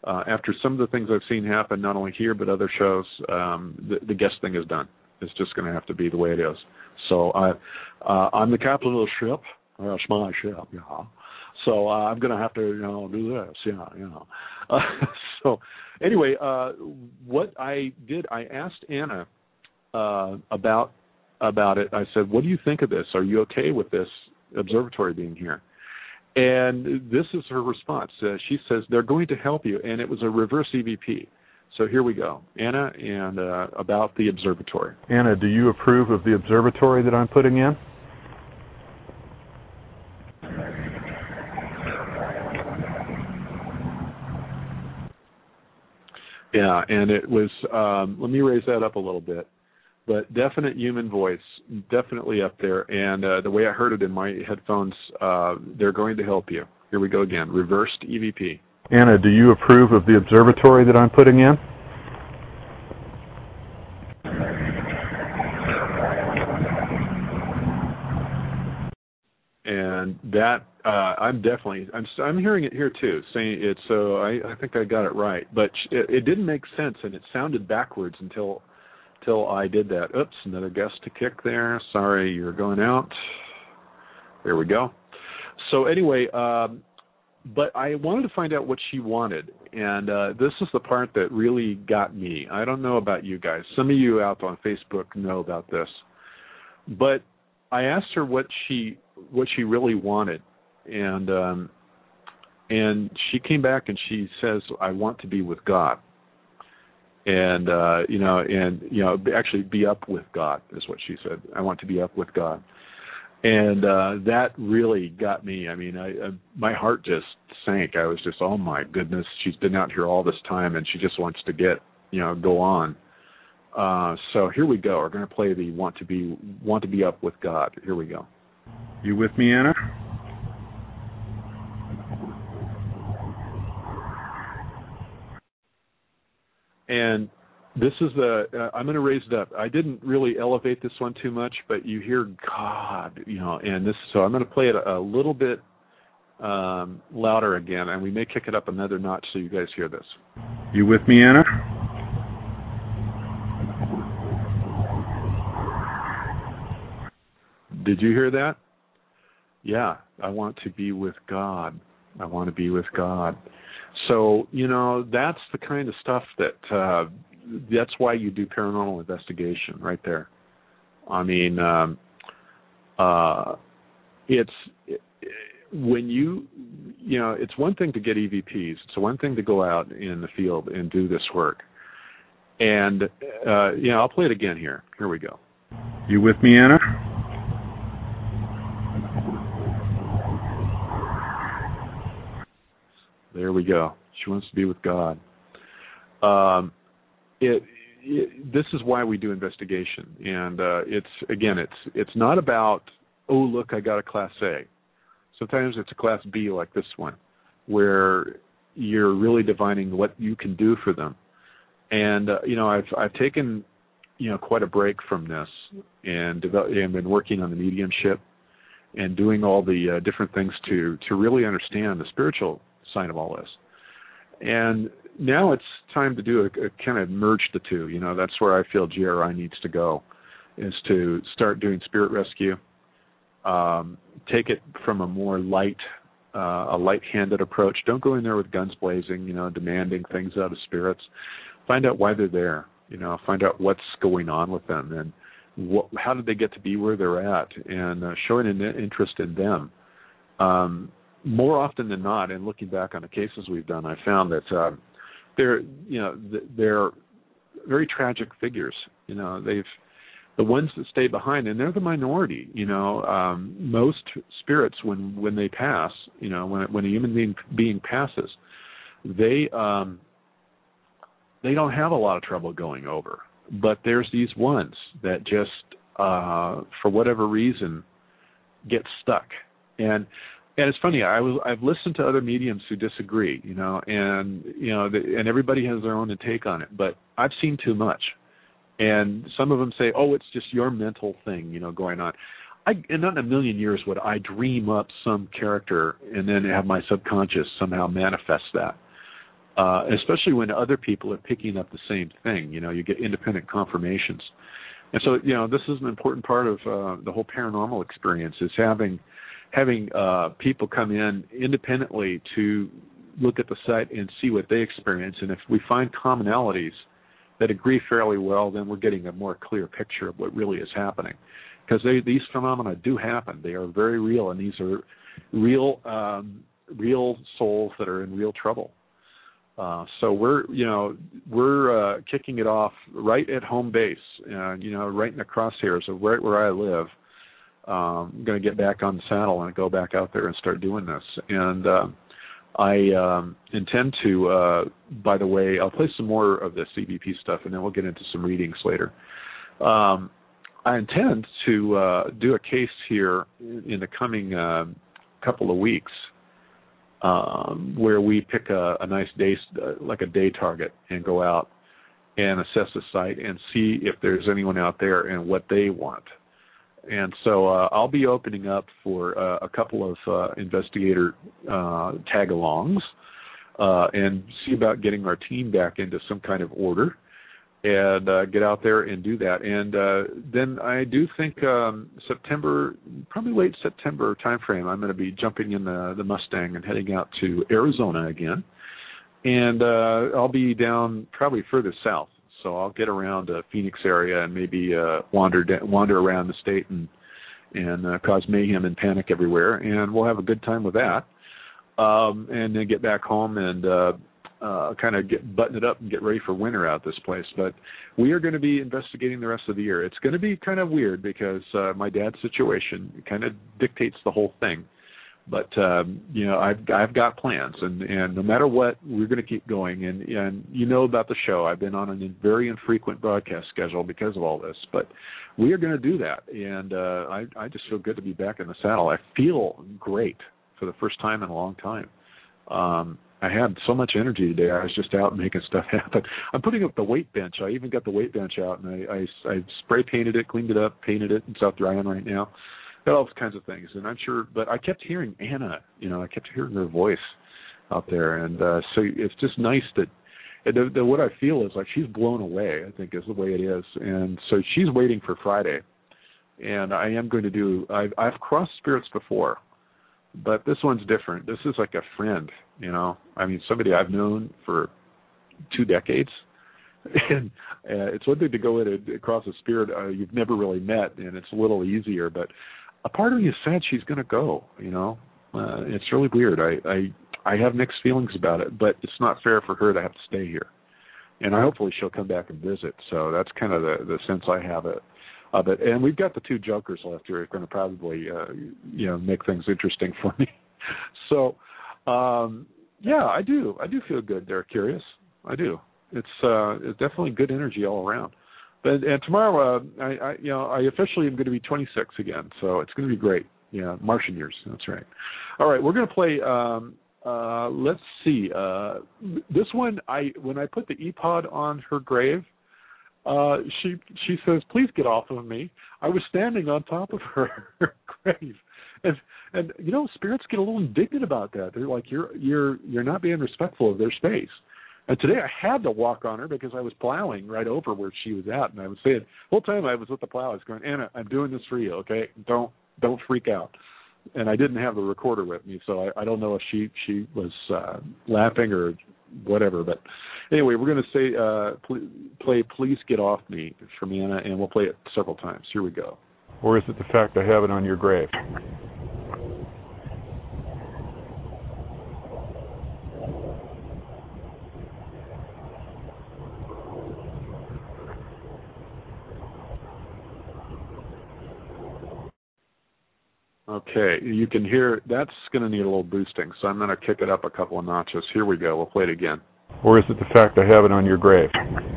uh, after some of the things I've seen happen, not only here but other shows, um, the, the guest thing is done. It's just going to have to be the way it is. So I, uh, I'm the captain of the ship. That's my ship, yeah. So uh, I'm going to have to, you know, do this, yeah, you know. Uh, so anyway, uh, what I did, I asked Anna uh, about about it. I said, "What do you think of this? Are you okay with this observatory being here?" And this is her response. Uh, she says they're going to help you, and it was a reverse E V P. So here we go, Anna, and uh, about the observatory. Anna, do you approve of the observatory that I'm putting in? Yeah, and it was, um, let me raise that up a little bit, but definite human voice, definitely up there, and uh, the way I heard it in my headphones, uh, they're going to help you. Here we go again, reversed E V P. Anna, do you approve of the observatory that I'm putting in? And that, uh, I'm definitely, I'm I'm hearing it here too, saying it, so I, I think I got it right. But it, it didn't make sense, and it sounded backwards until, until I did that. Oops, another guest to kick there. Sorry, you're going out. There we go. So anyway, um, but I wanted to find out what she wanted, and uh, this is the part that really got me. I don't know about you guys. Some of you out on Facebook know about this. But I asked her what she what she really wanted, and um, and she came back and she says, "I want to be with God," and uh, you know, and you know, actually be up with God is what she said. I want to be up with God, and uh, that really got me. I mean, I, I my heart just sank. I was just, oh my goodness, she's been out here all this time, and she just wants to get, you know, go on. Uh, so here we go. We're going to play the want to be want to be up with God. Here we go. You with me, Anna? And this is the, uh, I'm going to raise it up. I didn't really elevate this one too much, but you hear God, you know, and this, so I'm going to play it a, a little bit um, louder again, and we may kick it up another notch so you guys hear this. You with me, Anna? Did you hear that? Yeah, I want to be with God. I want to be with God. So, you know, that's the kind of stuff that, uh, that's why you do paranormal investigation right there. I mean, um, uh, it's, it, when you, you know, it's one thing to get E V Ps. It's one thing to go out in the field and do this work. And, uh, you know, I'll play it again here. Here we go. You with me, Anna? There we go. She wants to be with God. Um, it, it, this is why we do investigation, and uh, it's again, it's it's not about, oh look, I got a Class A. Sometimes it's a Class B like this one, where you're really divining what you can do for them. And uh, you know, I've I've taken you know quite a break from this, and develop, and been working on the mediumship and doing all the uh, different things to to really understand the spiritual side of all this. And now it's time to do a, a kind of merge the two. You know, that's where I feel G R I needs to go, is to start doing spirit rescue, um, take it from a more light, uh, a light-handed approach. Don't go in there with guns blazing, you know, demanding things out of spirits. Find out why they're there. You know, find out what's going on with them and what, how did they get to be where they're at, and uh, showing an interest in them. Um, more often than not, and looking back on the cases we've done, I found that uh, they're, you know, they're very tragic figures. You know, they've the ones that stay behind, and they're the minority. You know, um, most spirits, when when they pass, you know, when when a human being being passes, they um, they don't have a lot of trouble going over. But there's these ones that just, uh, for whatever reason, get stuck. And and it's funny. I was I've listened to other mediums who disagree. You know, and you know, the, and everybody has their own take on it. But I've seen too much. And some of them say, "Oh, it's just your mental thing, you know, going on." I, and not in a million years would I dream up some character and then have my subconscious somehow manifest that. uh, especially when other people are picking up the same thing. You know, you get independent confirmations. And so, you know, this is an important part of uh, the whole paranormal experience, is having having uh, people come in independently to look at the site and see what they experience. And if we find commonalities that agree fairly well, then we're getting a more clear picture of what really is happening. Because these phenomena do happen. They are very real, and these are real um, real souls that are in real trouble. Uh, so we're, you know, we're uh, kicking it off right at home base, uh, you know, right in the crosshairs of right where I live. Um, I'm going to get back on the saddle and go back out there and start doing this. And uh, I um, intend to, uh, by the way, I'll play some more of the C B P stuff, and then we'll get into some readings later. Um, I intend to uh, do a case here in the coming uh, couple of weeks, Um, where we pick a, a nice day, uh, like a day target, and go out and assess the site and see if there's anyone out there and what they want. And so uh, I'll be opening up for uh, a couple of uh, investigator uh, tag-alongs uh, and see about getting our team back into some kind of order and uh, get out there and do that. And uh, then I do think um, September, probably late September timeframe, I'm going to be jumping in the, the Mustang and heading out to Arizona again. And uh, I'll be down probably further south. So I'll get around the Phoenix area and maybe uh, wander wander around the state and, and uh, cause mayhem and panic everywhere. And we'll have a good time with that. Um, and then get back home and uh, Uh, kind of get button it up and get ready for winter out this place. But we are going to be investigating the rest of the year. It's going to be kind of weird because uh, my dad's situation kind of dictates the whole thing. But um, you know, I've I've got plans, and, and no matter what, we're going to keep going. And and you know about the show. I've been on a very infrequent broadcast schedule because of all this, but we are going to do that. And uh, I I just feel good to be back in the saddle. I feel great for the first time in a long time. Um, I had so much energy today. I was just out making stuff happen. I'm putting up the weight bench. I even got the weight bench out, and I, I, I spray painted it, cleaned it up, painted it. It's out drying right now. Got all kinds of things, and I'm sure. But I kept hearing Anna. You know, I kept hearing her voice out there, and uh, so it's just nice that. The, the, what I feel is like she's blown away, I think, is the way it is, and so she's waiting for Friday, and I am going to do. I've, I've crossed spirits before. But this one's different. This is like a friend, you know. I mean, somebody I've known for two decades. And uh, it's one thing to go in and across a spirit uh, you've never really met, and it's a little easier. But a part of me is sad she's going to go, you know. Uh, it's really weird. I, I I have mixed feelings about it, but it's not fair for her to have to stay here. And I hopefully she'll come back and visit. So that's kind of the, the sense I have it. Of it. And we've got the two jokers left here who are going to probably, uh, you know, make things interesting for me. So, um, yeah, I do. I do feel good there, Curious. I do. It's, uh, it's definitely good energy all around. But and tomorrow, uh, I, I, you know, I officially am going to be twenty-six again, so it's going to be great. Yeah, Martian years. That's right. All right, we're going to play. Um, uh, let's see. Uh, this one, I when I put the E-Pod on her grave. Uh, she she says, "Please get off of me. I was standing on top of her, her grave," and and you know, spirits get a little indignant about that. They're like, "You're you're you're not being respectful of their space." And today I had to walk on her because I was plowing right over where she was at, and I was saying the whole time I was with the plow, I was going, "Anna, I'm doing this for you, okay? Don't don't freak out." And I didn't have the recorder with me, so I, I don't know if she she was uh, laughing or whatever, but anyway, we're going to say uh, pl- play Please Get Off Me from Anna, and we'll play it several times. Here we go. Or is it the fact I have it on your grave? Okay, you can hear, that's going to need a little boosting, so I'm going to kick it up a couple of notches. Here we go. We'll play it again. Or is it the fact I have it on your grave?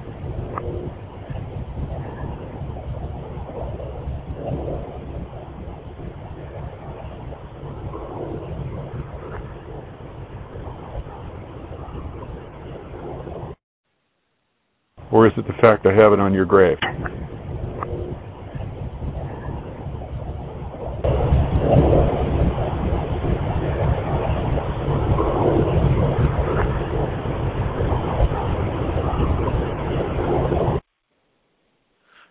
Or is it the fact I have it on your grave?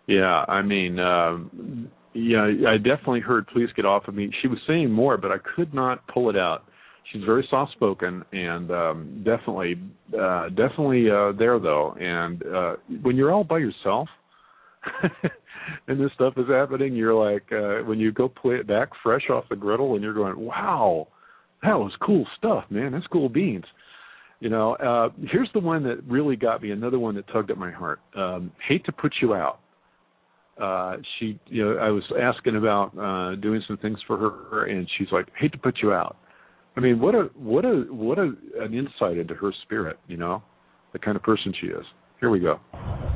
Yeah, I mean, um, yeah, I definitely heard "Please Get Off of Me." She was saying more, but I could not pull it out. She's very soft-spoken, and um, definitely, uh, definitely uh, there though. And uh, when you're all by yourself, and this stuff is happening, you're like, uh, when you go play it back fresh off the griddle, and you're going, "Wow, that was cool stuff, man. That's cool beans." You know, uh, here's the one that really got me. Another one that tugged at my heart. Um, "Hate to Put You Out." Uh, she, you know, I was asking about uh, doing some things for her, and she's like, "Hate to put you out." I mean, what a what a what a an insight into her spirit, you know, the kind of person she is. Here we go.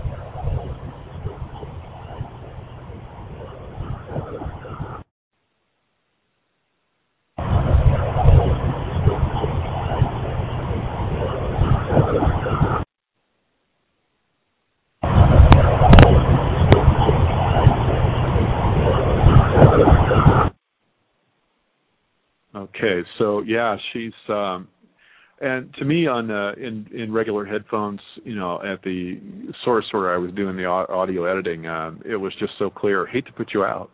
Okay, so yeah, she's um, and to me on uh, in in regular headphones, you know, at the source where I was doing the audio editing, um, it was just so clear. "Hate to put you out."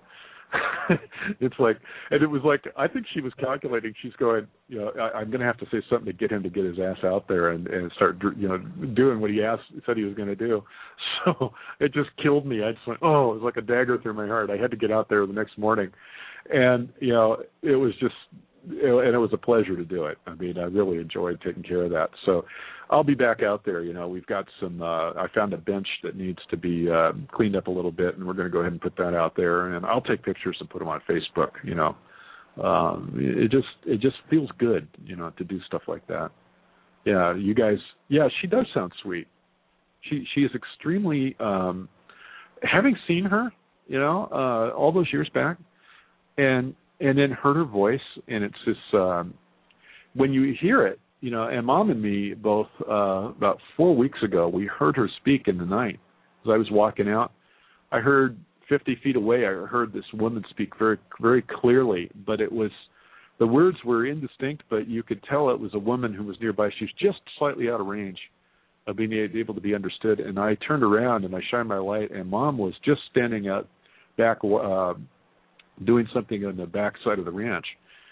It's like, and it was like, I think she was calculating. She's going, you know, I, I'm going to have to say something to get him to get his ass out there and, and start, you know, doing what he asked, said he was going to do. So it just killed me. I just went, oh, it was like a dagger through my heart. I had to get out there the next morning, and you know, it was just. And it was a pleasure to do it. I mean, I really enjoyed taking care of that. So I'll be back out there. You know, we've got some, uh, I found a bench that needs to be uh, cleaned up a little bit, and we're going to go ahead and put that out there. And I'll take pictures and put them on Facebook, you know. Um, it just it just feels good, you know, to do stuff like that. Yeah, you guys, yeah, she does sound sweet. She, she is extremely, um, having seen her, you know, uh, all those years back, and And then heard her voice, and it's just um, when you hear it, you know. And Mom and me both uh, about four weeks ago, we heard her speak in the night as I was walking out. I heard fifty feet away. I heard this woman speak very, very clearly, but it was the words were indistinct, but you could tell it was a woman who was nearby. She was just slightly out of range of being able to be understood. And I turned around and I shined my light, and Mom was just standing out back. Uh, doing something on the back side of the ranch.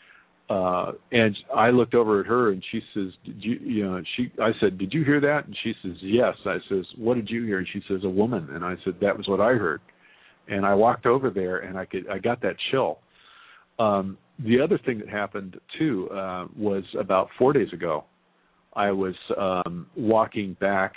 Uh, and I looked over at her, and she says, did you, you know, she, I said, "Did you hear that?" And she says, "Yes." I says, "What did you hear?" And she says, "A woman." And I said, "That was what I heard." And I walked over there, and I could, I got that chill. Um, the other thing that happened too, uh, was about four days ago, I was, um, walking back,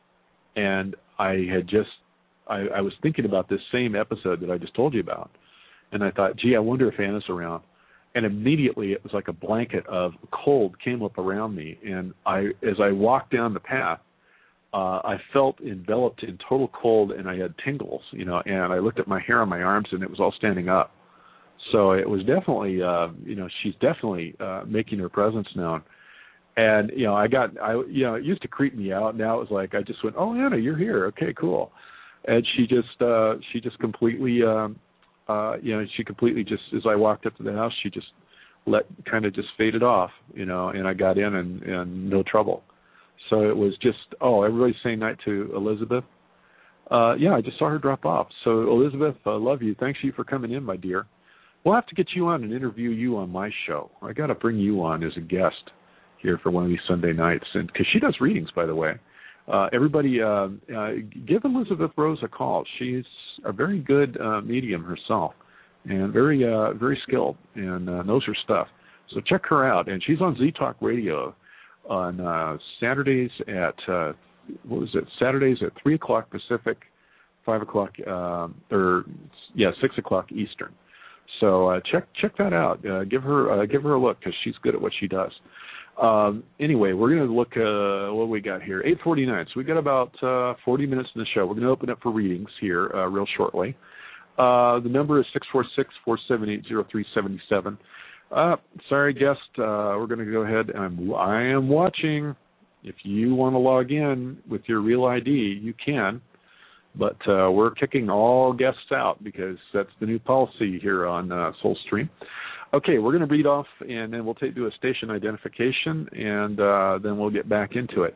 and I had just, I, I was thinking about this same episode that I just told you about. And I thought, gee, I wonder if Anna's around. And immediately it was like a blanket of cold came up around me. And I, as I walked down the path, uh, I felt enveloped in total cold, and I had tingles, you know, and I looked at my hair on my arms, and it was all standing up. So it was definitely, uh, you know, she's definitely uh, making her presence known. And, you know, I got, I, you know, it used to creep me out. Now it was like, I just went, "Oh, Anna, you're here. Okay, cool." And she just, uh, she just completely, um, Uh, you know, she completely just, as I walked up to the house, she just let, kind of just faded off, you know, and I got in and, and no trouble. So it was just, oh, everybody's saying night to Elizabeth. Uh, yeah, I just saw her drop off. So Elizabeth, I love you. Thanks you for coming in, my dear. We'll have to get you on and interview you on my show. I got to bring you on as a guest here for one of these Sunday nights, and because she does readings, by the way. Uh, everybody, uh, uh, give Elizabeth Rose a call. She's a very good uh, medium herself, and very, uh, very skilled, and uh, knows her stuff. So check her out. And she's on Z Talk Radio on uh, Saturdays at uh, what was it? Saturdays at three o'clock Pacific, five o'clock, uh, or yeah, six o'clock Eastern. So uh, check check that out. Uh, give her uh, give her a look, because she's good at what she does. Um, anyway, we're going to look, uh, what we got here, eight forty-nine. So we got about uh, forty minutes in the show. We're going to open up for readings here uh, real shortly. Uh, the number is six four six, four seven eight, zero three seven seven. Uh, sorry, guest, uh, we're going to go ahead. I'm, I am watching. If you want to log in with your real I D, you can. But uh, we're kicking all guests out, because that's the new policy here on uh, Soulstream. Okay, we're going to read off, and then we'll take, do a station identification, and uh, then we'll get back into it.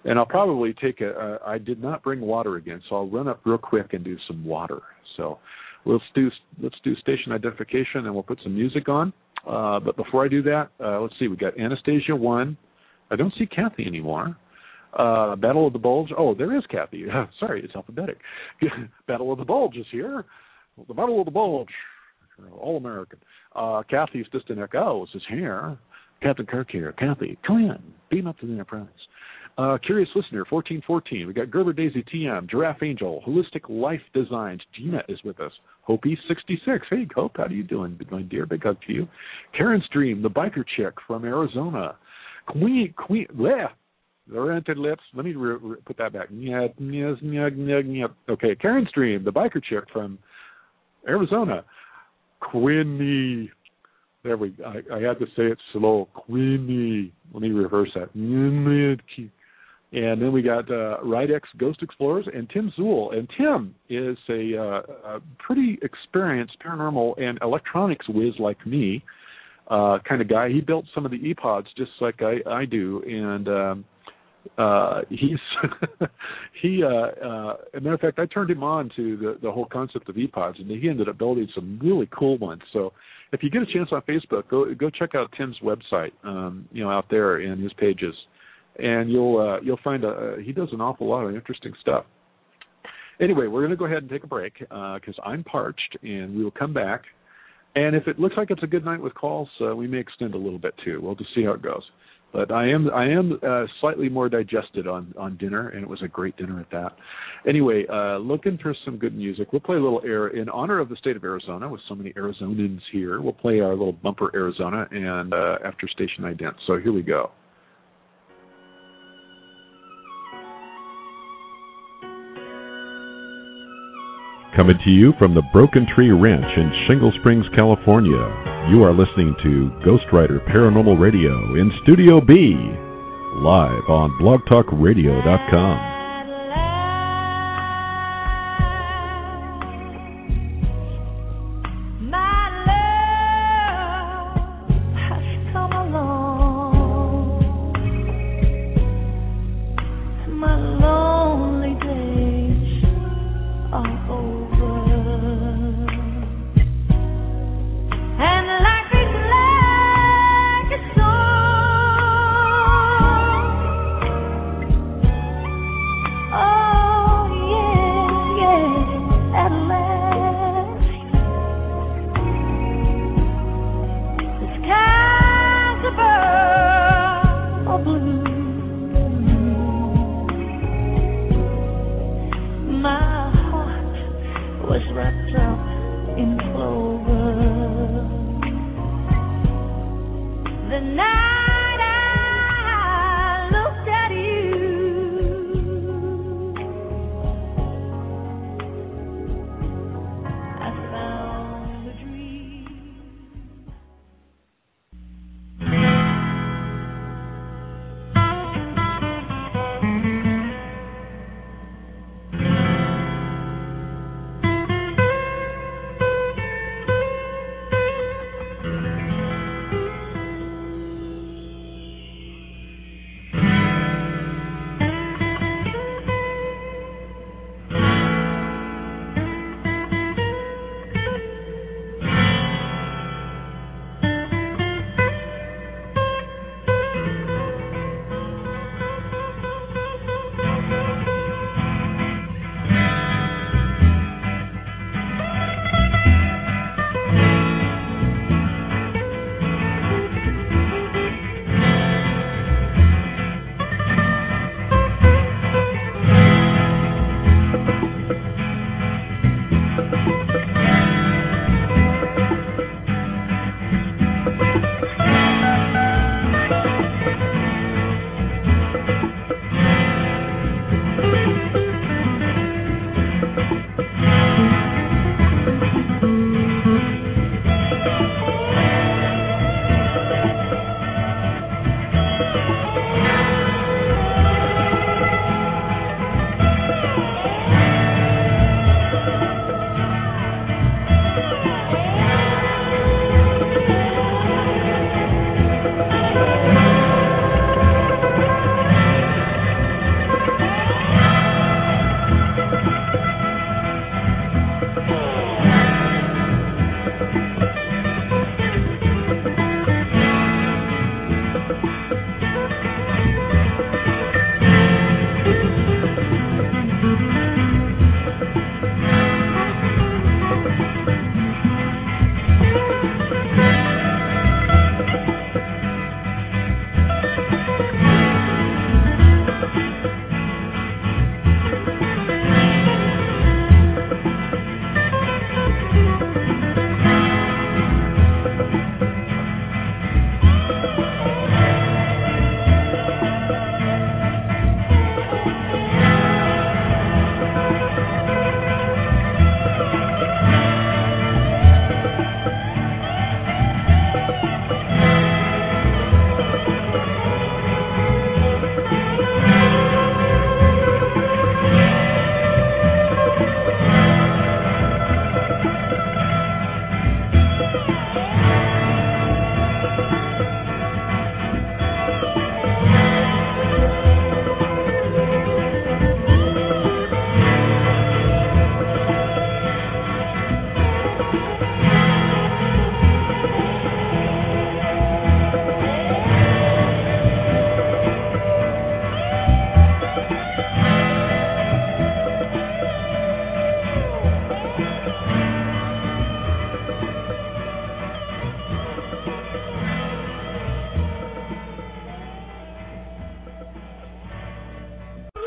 And I'll probably take a, uh, I did not bring water again, so I'll run up real quick and do some water. So let's do, let's do station identification, and we'll put some music on. Uh, but before I do that, uh, let's see, we got Anastasia one. I don't see Kathy anymore. Uh, Battle of the Bulge. Oh, there is Kathy. Sorry, it's alphabetic. Battle of the Bulge is here. The Battle of the Bulge. All American. Uh, Kathy's distant echoes is here. Captain Kirk here. Kathy, come in. Beam up to the Enterprise. Uh, Curious Listener, fourteen fourteen. We got Gerber Daisy T M, Giraffe Angel, Holistic Life Designs. Gina is with us. Hopi sixty-six. Hey, Hope, how are you doing, my dear? Big hug to you. Karen Stream, the biker chick from Arizona. Queen, Queen, bleh. The rented lips. Let me re- re- put that back. Okay, Karen Stream, the biker chick from Arizona. Quinny. There we go. I, I had to say it slow. Quinny. Let me reverse that. And then we got uh, Ridex Ghost Explorers and Tim Zool. And Tim is a, uh, a pretty experienced paranormal and electronics whiz like me uh, kind of guy. He built some of the E-Pods just like I, I do. And um, uh, he's he. Uh, uh, as a matter of fact, I turned him on to the, the whole concept of E-Pods, and he ended up building some really cool ones. So if you get a chance on Facebook, go go check out Tim's website. Um, you know, out there in his pages, and you'll uh, you'll find a, he does an awful lot of interesting stuff. Anyway, we're going to go ahead and take a break because uh, I'm parched, and we will come back. And if it looks like it's a good night with calls, uh, we may extend a little bit too. We'll just see how it goes. But I am I am uh, slightly more digested on, on dinner, and it was a great dinner at that. Anyway, uh, looking for some good music. We'll play a little air in honor of the state of Arizona with so many Arizonans here. We'll play our little bumper Arizona and uh, after station ident. So here we go. Coming to you from the Broken Tree Ranch in Shingle Springs, California, you are listening to Ghost Rider Paranormal Radio in Studio B, live on blog talk radio dot com.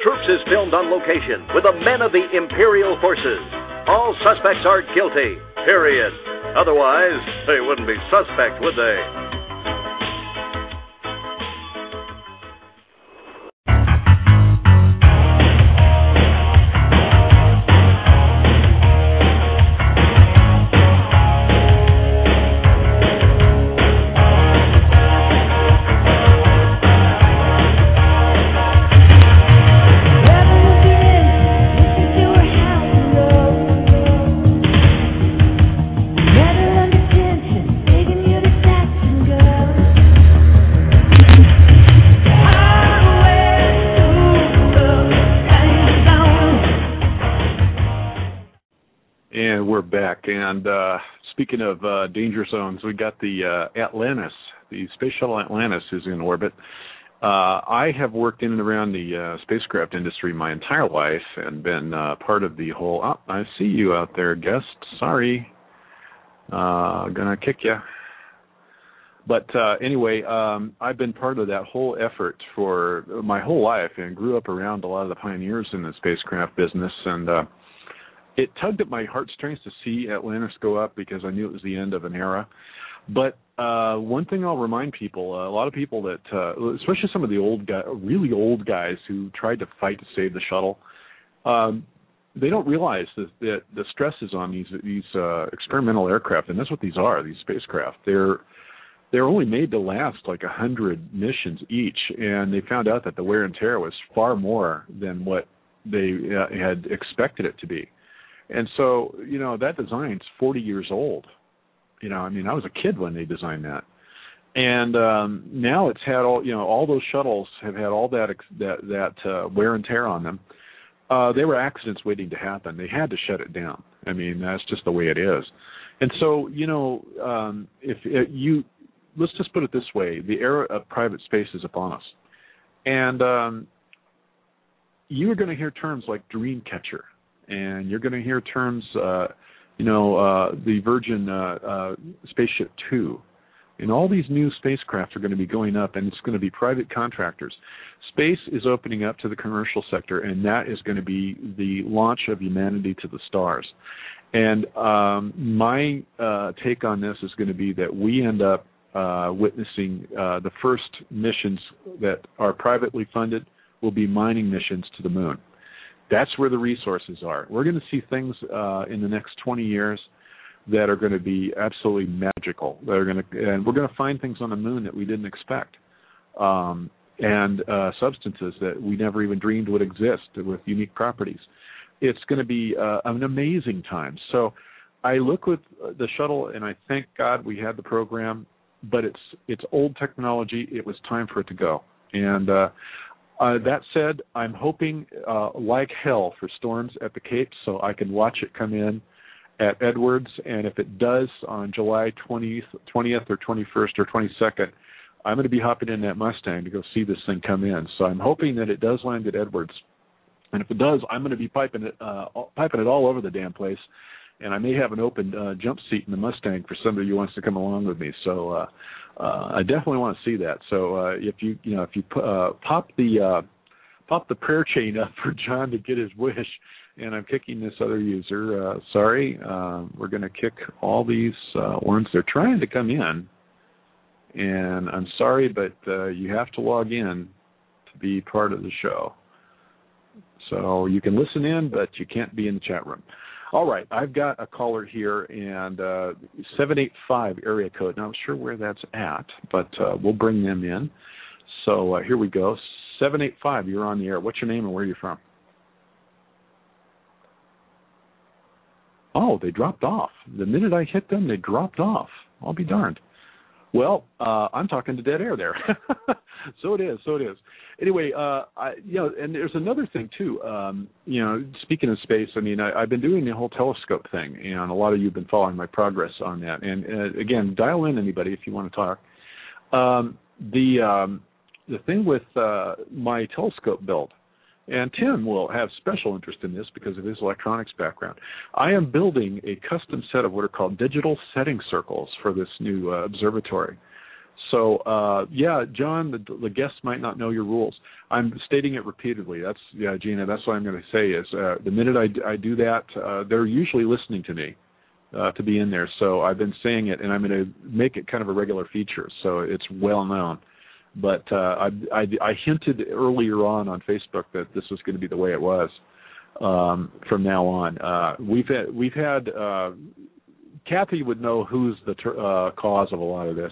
Troops is filmed on location with the men of the Imperial Forces. All suspects are guilty, period. Otherwise, they wouldn't be suspect, would they? And uh, speaking of uh, danger zones, we got the uh, Atlantis. The Space Shuttle Atlantis is in orbit. Uh, I have worked in and around the uh, spacecraft industry my entire life and been uh, part of the whole, oh, I see you out there, guest. Sorry. Uh, gonna kick you. But uh, anyway, um, I've been part of that whole effort for my whole life and grew up around a lot of the pioneers in the spacecraft business. And uh, it tugged at my heartstrings to see Atlantis go up because I knew it was the end of an era. But uh, one thing I'll remind people, uh, a lot of people that, uh, especially some of the old guys, really old guys who tried to fight to save the shuttle, um, they don't realize that, that the stresses on these these uh, experimental aircraft, and that's what these are, these spacecraft. They're they're only made to last like a hundred missions each, and they found out that the wear and tear was far more than what they uh, had expected it to be. And so, you know, that design's forty years old. You know, I mean, I was a kid when they designed that. And um, now it's had all, you know, all those shuttles have had all that that, that uh, wear and tear on them. Uh, they were accidents waiting to happen. They had to shut it down. I mean, that's just the way it is. And so, you know, um, if uh, you, let's just put it this way, the era of private space is upon us. And um, you are going to hear terms like dream catcher. And you're going to hear terms, uh, you know, uh, the Virgin uh, uh, Spaceship two. And all these new spacecraft are going to be going up, and it's going to be private contractors. Space is opening up to the commercial sector, and that is going to be the launch of humanity to the stars. And um, my uh, take on this is going to be that we end up uh, witnessing uh, the first missions that are privately funded will be mining missions to the moon. That's where the resources are. We're going to see things uh, in the next twenty years that are going to be absolutely magical. That are going to, and we're going to find things on the moon that we didn't expect, um, and uh, substances that we never even dreamed would exist with unique properties. It's going to be uh, an amazing time. So I look with the shuttle, and I thank God we had the program, but it's it's old technology. It was time for it to go. And uh, Uh, that said, I'm hoping uh, like hell for storms at the Cape so I can watch it come in at Edwards. And if it does on July twentieth, twentieth or twenty-first or twenty-second, I'm going to be hopping in that Mustang to go see this thing come in. So I'm hoping that it does land at Edwards. And if it does, I'm going to be piping it, uh, piping it all over the damn place. And I may have an open uh, jump seat in the Mustang for somebody who wants to come along with me. So uh, uh, I definitely want to see that. So uh, if you you know if you uh, pop the uh, pop the prayer chain up for John to get his wish, and I'm kicking this other user. Uh, sorry, uh, we're going to kick all these uh, ones. They're trying to come in, and I'm sorry, but uh, you have to log in to be part of the show. So you can listen in, but you can't be in the chat room. All right, I've got a caller here, and uh, seven eight five area code. Not sure where that's at, but uh, we'll bring them in. So uh, here we go. seven eight five, you're on the air. What's your name and where are you from? Oh, they dropped off. The minute I hit them, they dropped off. I'll be darned. Well, uh, I'm talking to dead air there. So it is, so it is. Anyway, uh, I, you know, and there's another thing, too. Um, you know, speaking of space, I mean, I, I've been doing the whole telescope thing, and a lot of you have been following my progress on that. And, uh, again, dial in, anybody, if you want to talk. Um, the um, the thing with uh, my telescope build, and Tim will have special interest in this because of his electronics background. I am building a custom set of what are called digital setting circles for this new uh, observatory. So, uh, yeah, John, the, the guests might not know your rules. I'm stating it repeatedly. That's, yeah, Gina, that's what I'm going to say is uh, the minute I, I do that, uh, they're usually listening to me uh, to be in there. So I've been saying it, and I'm going to make it kind of a regular feature so it's well known. But uh, I, I, I hinted earlier on on Facebook that this was going to be the way it was um, from now on. Uh, we've had, we've had uh, Kathy would know who's the ter- uh, cause of a lot of this.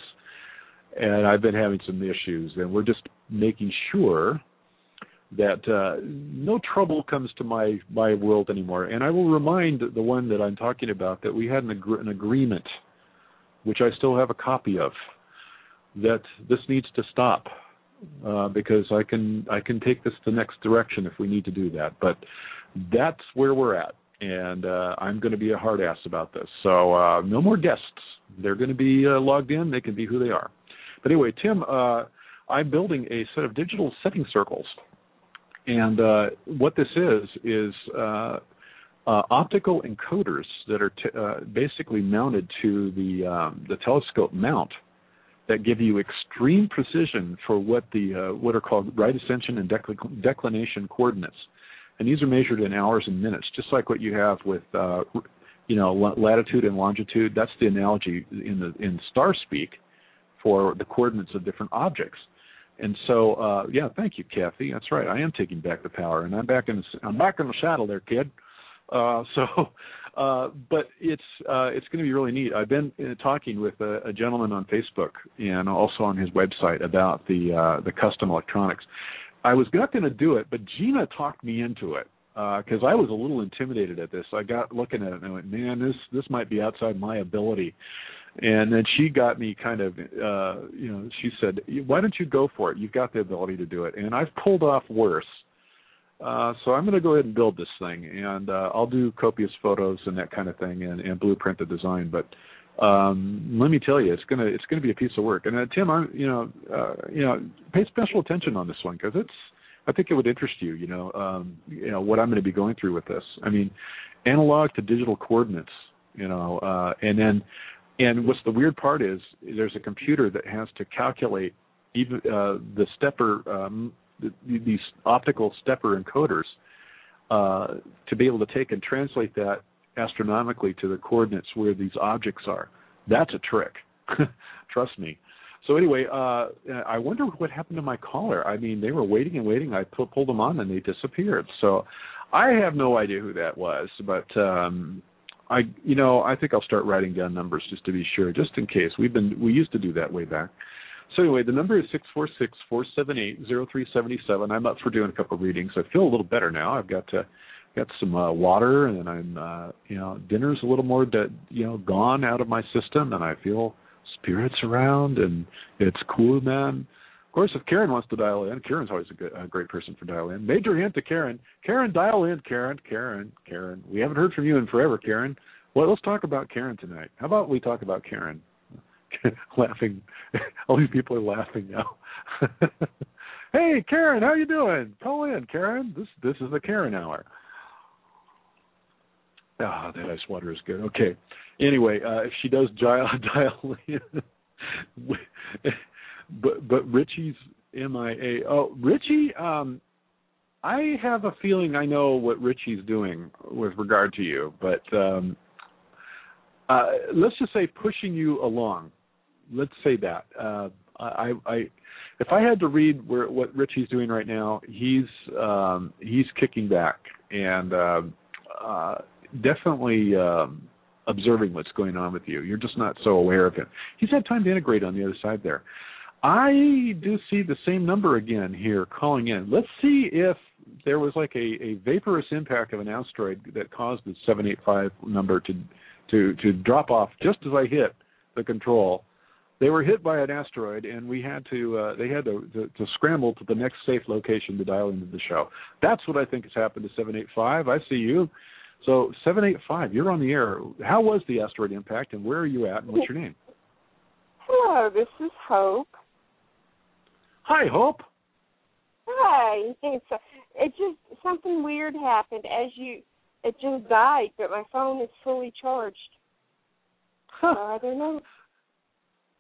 And I've been having some issues, and we're just making sure that uh, no trouble comes to my, my world anymore. And I will remind the one that I'm talking about that we had an, ag- an agreement, which I still have a copy of, that this needs to stop uh, because I can I can take this the next direction if we need to do that. But that's where we're at, and uh, I'm going to be a hard ass about this. So uh, no more guests. They're going to be uh, logged in. They can be who they are. But anyway, Tim, uh, I'm building a set of digital setting circles. And uh, what this is, is uh, uh, optical encoders that are t- uh, basically mounted to the, um, the telescope mount that give you extreme precision for what the uh, what are called right ascension and decl- declination coordinates. And these are measured in hours and minutes, just like what you have with uh, you know, latitude and longitude. That's the analogy in the in star speak for the coordinates of different objects. And so, uh, yeah, thank you, Kathy. That's right. I am taking back the power, and I'm back in the, I'm back in the saddle there, kid. Uh, so, uh, but it's uh, it's going to be really neat. I've been uh, talking with a, a gentleman on Facebook and also on his website about the uh, the custom electronics. I was not going to do it, but Gina talked me into it because uh, I was a little intimidated at this. I got looking at it and I went, man, this this might be outside my ability. And then she got me kind of, uh, you know, she said, why don't you go for it? You've got the ability to do it. And I've pulled off worse. Uh, so I'm going to go ahead and build this thing. And uh, I'll do copious photos and that kind of thing and, and blueprint the design. But um, let me tell you, it's going to it's going to be a piece of work. And uh, Tim, I'm, you know, uh, you know, pay special attention on this one because it's, I think it would interest you, you know, um, you know, what I'm going to be going through with this. I mean, analog to digital coordinates, you know, uh, and then, And what's the weird part is there's a computer that has to calculate even uh, the stepper, um, the, these optical stepper encoders uh, to be able to take and translate that astronomically to the coordinates where these objects are. That's a trick. Trust me. So anyway, uh, I wonder what happened to my caller. I mean, they were waiting and waiting. I pu- pulled them on and they disappeared. So I have no idea who that was, but um, I, you know, I think I'll start writing down numbers just to be sure, just in case. We've been, we used to do that way back. So anyway, the number is six four six, four seven eight, zero three seven seven. I'm up for doing a couple of readings. I feel a little better now. I've got, uh, got some uh, water, and I'm, uh, you know, dinner's a little more, de- you know, gone out of my system, and I feel spirits around, and it's cool, man. Of course, if Karen wants to dial in, Karen's always a, good, a great person for dial in. Major hint to Karen. Karen, dial in, Karen. Karen, Karen. We haven't heard from you in forever, Karen. Well, let's talk about Karen tonight. How about we talk about Karen? Laughing. All these people are laughing now. Hey, Karen, how you doing? Call in, Karen. This this is the Karen Hour. Ah, that ice water is good. Okay. Anyway, uh, if she does dial, dial in. But but Richie's M I A. Oh, Richie, um, I have a feeling I know what Richie's doing with regard to you, but um, uh, let's just say pushing you along. Let's say that. Uh, I, I, if I had to read where, what Richie's doing right now, he's um, he's kicking back and uh, uh, definitely um, observing what's going on with you. You're just not so aware of him. He's had time to integrate on the other side there. I do see the same number again here calling in. Let's see if there was like a, a vaporous impact of an asteroid that caused the seven eight five number to, to, to drop off just as I hit the control. They were hit by an asteroid, and we had to uh, they had to, to, to scramble to the next safe location to dial into the show. That's what I think has happened to seven eight five. I see you. So seven eight five, you're on the air. How was the asteroid impact, and where are you at, and what's your name? Hello, this is Hope. Hi, Hope. Hi. It's, it just, something weird happened as you, it just died, but my phone is fully charged. Huh. So I don't know.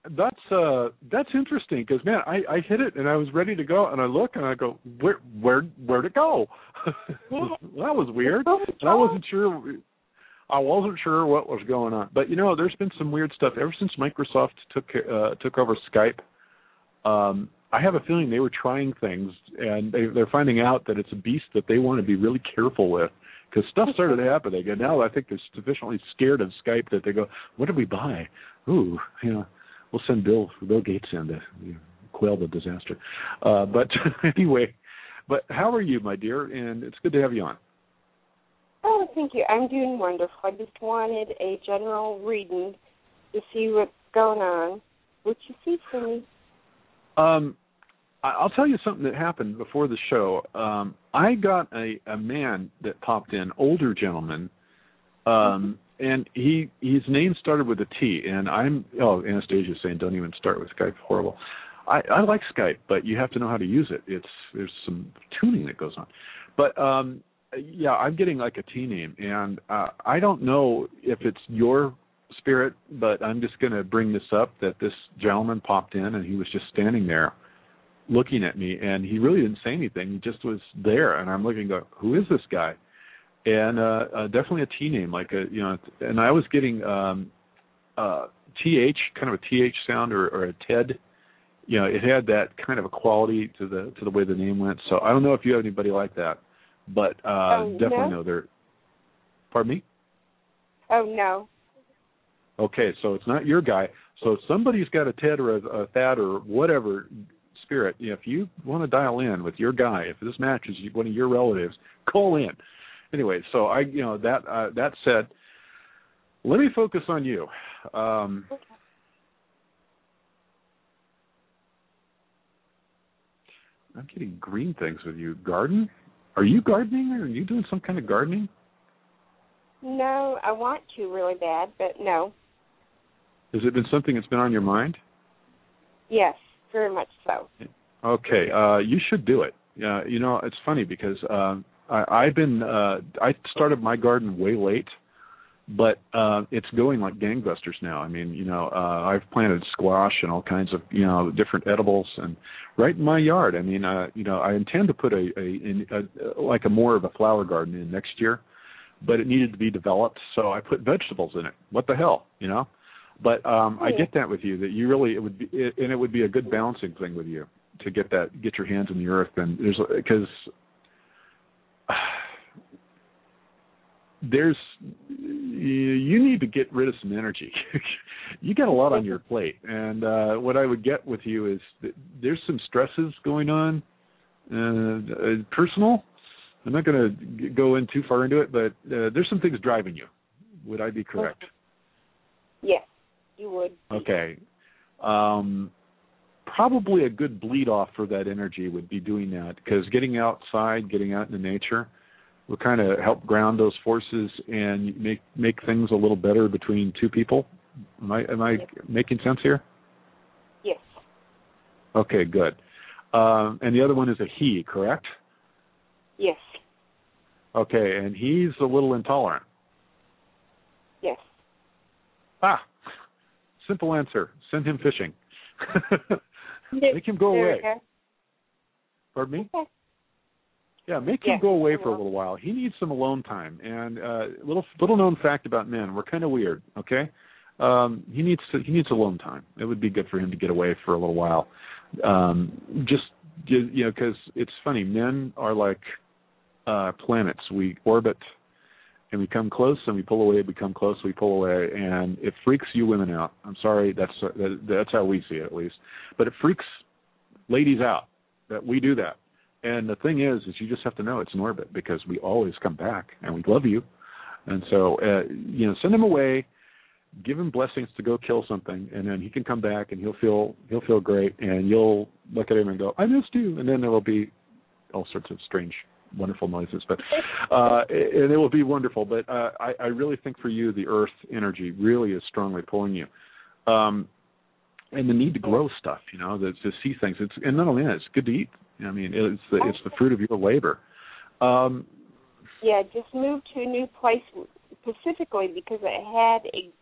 that's uh, that's interesting because man, I, I hit it and I was ready to go and I look and I go, where where where'd it go? Yeah. That was weird, and I wasn't sure. I wasn't sure what was going on. But you know, there's been some weird stuff ever since Microsoft took uh, took over Skype. Um, I have a feeling they were trying things, and they, they're finding out that it's a beast that they want to be really careful with. Because stuff started happening, and now I think they're sufficiently scared of Skype that they go, "What did we buy? Ooh, you know, we'll send Bill Bill Gates in to you know, quell the disaster." Uh, but anyway, but how are you, my dear? And it's good to have you on. Oh, thank you. I'm doing wonderful. I just wanted a general reading to see what's going on. What you see for me? Um, I'll tell you something that happened before the show. Um, I got a, a man that popped in, older gentleman, um, and he his name started with a T. And I'm oh, Anastasia's saying don't even start with Skype. Horrible. I, I like Skype, but you have to know how to use it. It's there's some tuning that goes on. But um, yeah, I'm getting like a T name, and uh, I don't know if it's your spirit, but I'm just going to bring this up that this gentleman popped in, and he was just standing there looking at me, and he really didn't say anything. He just was there, and I'm looking and go, who is this guy? And uh, uh, definitely a T name, like a, you know, and I was getting um, uh, T H, kind of a T H sound, or, or a Ted. You know, it had that kind of a quality to the to the way the name went. So I don't know if you have anybody like that, but uh, oh, definitely no? know they're. Pardon me? Oh, no. Okay, so it's not your guy. So if somebody's got a Ted or a, a Thad or whatever spirit, you know, if you want to dial in with your guy, if this matches one of your relatives, call in. Anyway, so I, you know, that uh, that said, let me focus on you. Um, okay. I'm getting green things with you. Garden? Are you gardening? Or are you doing some kind of gardening? No, I want to really bad, but no. Has it been something that's been on your mind? Yes, very much so. Okay, uh, you should do it. Uh, you know, it's funny because uh, I, I've been, uh, I started my garden way late, but uh, it's going like gangbusters now. I mean, you know, uh, I've planted squash and all kinds of, you know, different edibles, and right in my yard. I mean, uh, you know, I intend to put a, a, in, a like a more of a flower garden in next year, but it needed to be developed, so I put vegetables in it. What the hell, you know? But um, I get that with you, that you really, it would be, it, and it would be a good balancing thing with you to get that, get your hands in the earth, and there's, because there's, you need to get rid of some energy. You got a lot on your plate, and uh, what I would get with you is that there's some stresses going on, uh, personal. I'm not going to go in too far into it, but uh, there's some things driving you. Would I be correct? Yes, you would. Okay. Um, probably a good bleed off for that energy would be doing that, because getting outside, getting out into nature will kind of help ground those forces and make make things a little better between two people. Am I am I yes. making sense here? Yes. Okay, good. Um, and the other one is a he, correct? Yes. Okay, and he's a little intolerant. Yes. Ah, simple answer. Send him fishing. Make him go away. Okay. Pardon me? Okay. Yeah, make yes. him go away for a little while. He needs some alone time. And uh, little little known fact about men, we're kind of weird. Okay, um, he needs to, he needs alone time. It would be good for him to get away for a little while. Um, just you know, because it's funny. Men are like uh, planets. We orbit and we come close, and we pull away. We come close, we pull away, and it freaks you women out. I'm sorry, that's that, that's how we see it, at least. But it freaks ladies out that we do that. And the thing is, is you just have to know it's an orbit, because we always come back, and we love you. And so, uh, you know, send him away, give him blessings to go kill something, and then he can come back, and he'll feel he'll feel great, and you'll look at him and go, I missed you, and then there will be all sorts of strange, wonderful noises, but uh, and it will be wonderful. But uh, I, I really think for you, the earth energy really is strongly pulling you. Um, and the need to grow stuff, you know, the, to see things. It's and not only that, it's good to eat. I mean, it's the it's the fruit of your labor. Um, yeah, just moved to a new place specifically because I had a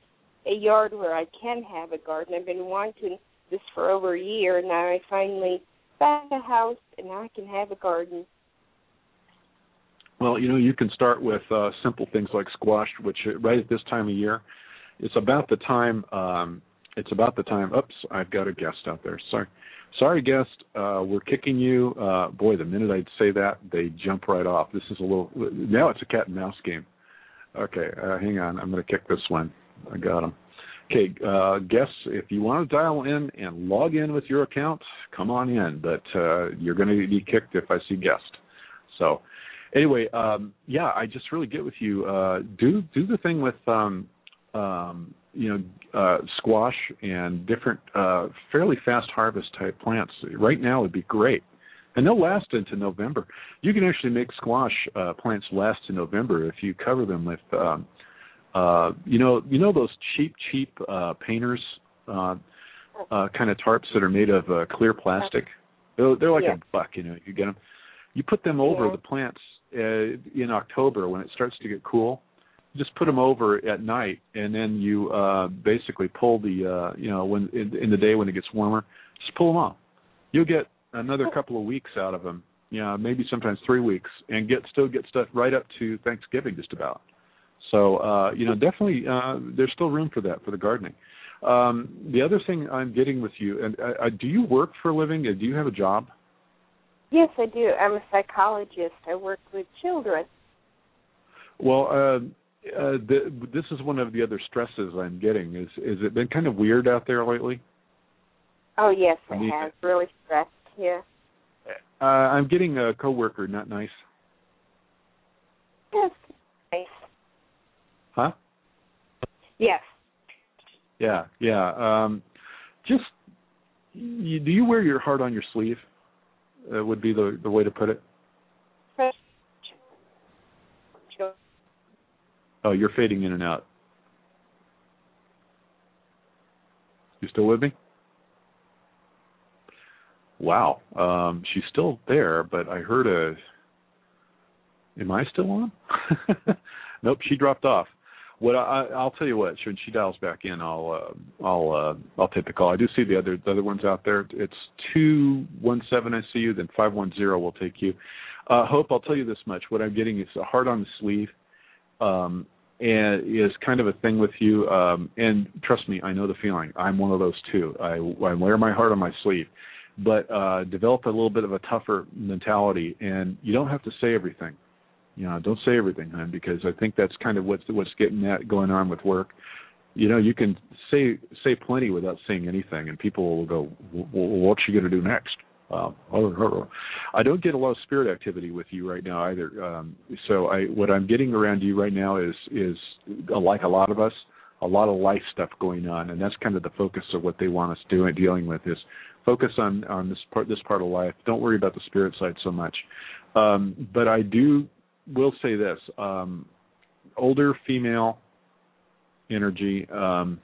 a yard where I can have a garden. I've been wanting this for over a year, and now I finally found a house, and now I can have a garden. Well, you know, you can start with uh, simple things like squash, which uh, right at this time of year, it's about the time. Um, it's about the time. Oops, I've got a guest out there. Sorry, sorry, guest. Uh, we're kicking you. Uh, boy, the minute I'd say that, they jump right off. This is a little. Now it's a cat and mouse game. Okay, uh, hang on. I'm going to kick this one. I got him. Okay, uh, guests, if you want to dial in and log in with your account, come on in. But uh, you're going to be kicked if I see guest. So. Anyway, um, yeah, I just really get with you. Uh, do do the thing with um, um, you know uh, squash and different uh, fairly fast harvest type plants. Right now would be great, and they'll last into November. You can actually make squash uh, plants last to November if you cover them with um, uh, you know you know those cheap cheap uh, painters uh, uh, kind of tarps that are made of uh, clear plastic. They're, they're like yeah. a buck. You know, you get them. You put them over yeah. the plants. Uh, in October when it starts to get cool, just put them over at night, and then you uh, basically pull the uh, you know when in, in the day when it gets warmer, just pull them off. You'll get another couple of weeks out of them, you know, maybe sometimes three weeks, and get still get stuff right up to Thanksgiving just about. So uh, you know definitely uh, there's still room for that for the gardening. Um, the other thing I'm getting with you, and uh, do you work for a living? Do you have a job? Yes, I do. I'm a psychologist. I work with children. Well, uh, uh, the, this is one of the other stresses I'm getting. Is is it been kind of weird out there lately? Oh, yes, it I mean, has. Really stressed, yeah. Uh, I'm getting a coworker, not nice. Yes, nice. Huh? Yes. Yeah, yeah. Um, just, you, do you wear your heart on your sleeve? Uh, would be the the way to put it. Oh, you're fading in and out. You still with me? Wow. Um, she's still there, but I heard a... Am I still on? Nope, she dropped off. What I, I'll tell you what, when she dials back in, I'll uh, I'll uh, I'll take the call. I do see the other the other ones out there. It's two one seven. I see you. Then five one zero will take you. Uh, Hope, I'll tell you this much. What I'm getting is a heart on the sleeve, um, and is kind of a thing with you. Um, and trust me, I know the feeling. I'm one of those too. I I wear my heart on my sleeve, but uh, develop a little bit of a tougher mentality, and you don't have to say everything. You know, don't say everything, hon, because I think that's kind of what's what's getting that going on with work. You know, you can say say plenty without saying anything, and people will go, well, "What's she going to do next?" Um, I don't get a lot of spirit activity with you right now either. Um, so, I what I'm getting around you right now is is like a lot of us, a lot of life stuff going on, and that's kind of the focus of what they want us doing dealing with is focus on on this part this part of life. Don't worry about the spirit side so much. Um, but I do. Will say this, um, older female energy, um,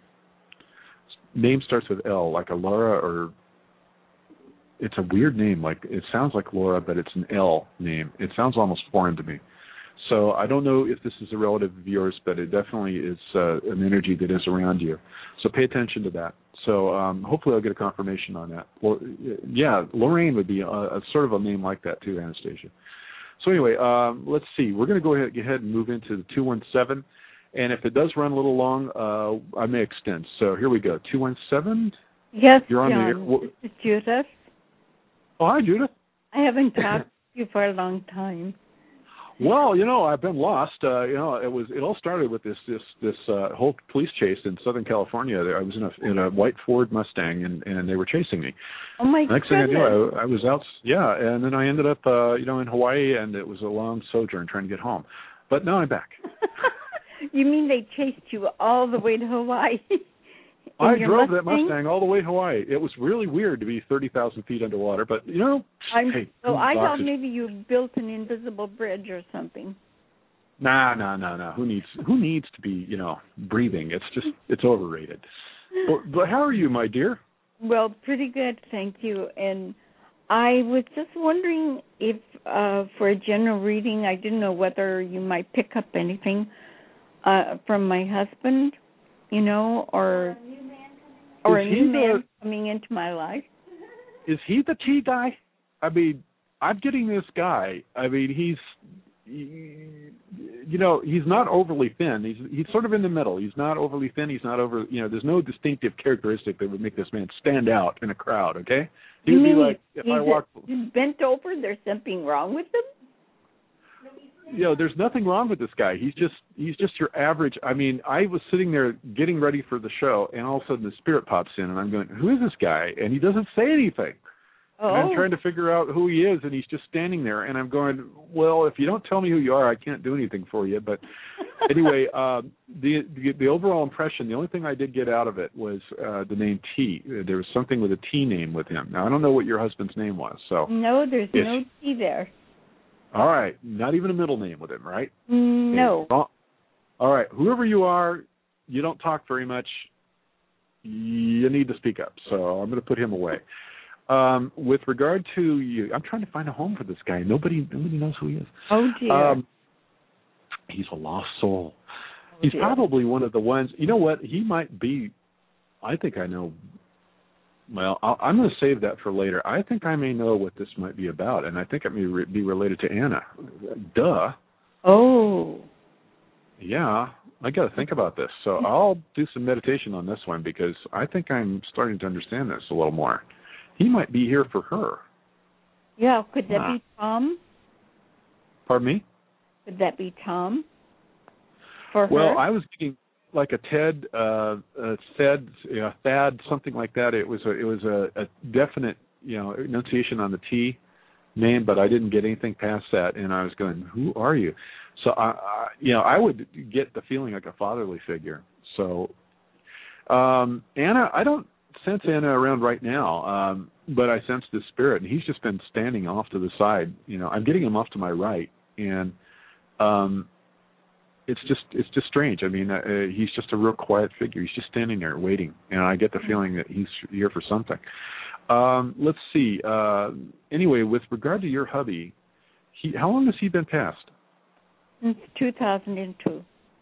name starts with L, like a Laura, or it's a weird name, like it sounds like Laura, but it's an L name. It sounds almost foreign to me. So I don't know if this is a relative of yours, but it definitely is uh, an energy that is around you. So pay attention to that. So um, hopefully I'll get a confirmation on that. Well, yeah, Lorraine would be a, a sort of a name like that too, Anastasia. So anyway, um, let's see. We're going to go ahead, go ahead and move into the two one seven. And if it does run a little long, uh, I may extend. So here we go. two one seven? Yes, You're on John. the air. Well, this is Judith. Oh, hi, Judith. I haven't talked to you for a long time. Well, you know, I've been lost. Uh, you know, it was it all started with this this this uh, whole police chase in Southern California. I was in a in a white Ford Mustang, and, and they were chasing me. Oh my Next goodness. thing I knew, I, I was out. Yeah, and then I ended up, uh, you know, in Hawaii, and it was a long sojourn trying to get home. But now I'm back. You mean they chased you all the way to Hawaii? I drove Mustang? that Mustang all the way to Hawaii. It was really weird to be thirty thousand feet underwater, but, you know, I'm, hey, so I thought boxes. maybe you built an invisible bridge or something. Nah, nah, nah, nah. Who needs who needs to be, you know, breathing? It's just, it's overrated. Well, but how are you, my dear? Well, pretty good, thank you. And I was just wondering if, uh, for a general reading, I didn't know whether you might pick up anything uh, from my husband. you know, or or Is a he new the- man coming into my life. Is he the tea guy? I mean, I'm getting this guy. I mean, he's, he, you know, he's not overly thin. He's he's sort of in the middle. He's not overly thin. He's not over, you know, there's no distinctive characteristic that would make this man stand out in a crowd, okay? He You would be mean like, if he's, I walk... he's bent over, there's something wrong with him? You know, there's nothing wrong with this guy. He's just he's just your average. I mean, I was sitting there getting ready for the show, and all of a sudden the spirit pops in, and I'm going, who is this guy? And he doesn't say anything. Oh. And I'm trying to figure out who he is, and he's just standing there. And I'm going, well, if you don't tell me who you are, I can't do anything for you. But anyway, uh, the, the the overall impression, the only thing I did get out of it was uh, the name T. There was something with a T name with him. Now, I don't know what your husband's name was. So No, there's it's, no T there. All right, not even a middle name with him, right? No. Okay. All right, whoever you are, you don't talk very much. You need to speak up. So I'm going to put him away. Um, with regard to you, I'm trying to find a home for this guy. Nobody, nobody knows who he is. Oh dear. Um, he's a lost soul. Oh, he's dear. probably one of the ones. You know what? He might be. I think I know. Well, I'll, I'm going to save that for later. I think I may know what this might be about, and I think it may re- be related to Anna. Duh. Oh. Yeah, I got to think about this. So I'll do some meditation on this one because I think I'm starting to understand this a little more. He might be here for her. Yeah, could that Ah. be Tom? Pardon me? Could that be Tom? For Well, her? I was getting like a Ted, uh, a Thad, you know, Thad, something like that. It was a, it was a, a definite, you know, enunciation on the T name, but I didn't get anything past that, and I was going, "Who are you?" So I, I you know, I would get the feeling like a fatherly figure. So, um, Anna, I don't sense Anna around right now, um, but I sense the spirit, and he's just been standing off to the side. You know, I'm getting him off to my right, and um, it's just it's just strange. I mean, uh, he's just a real quiet figure. He's just standing there waiting, and I get the feeling that he's here for something. Um, let's see. Uh, anyway, with regard to your hubby, he how long has he been passed? Since two thousand two.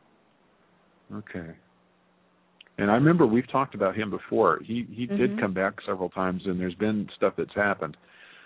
Okay. And I remember we've talked about him before. He he Mm-hmm. did come back several times, and there's been stuff that's happened.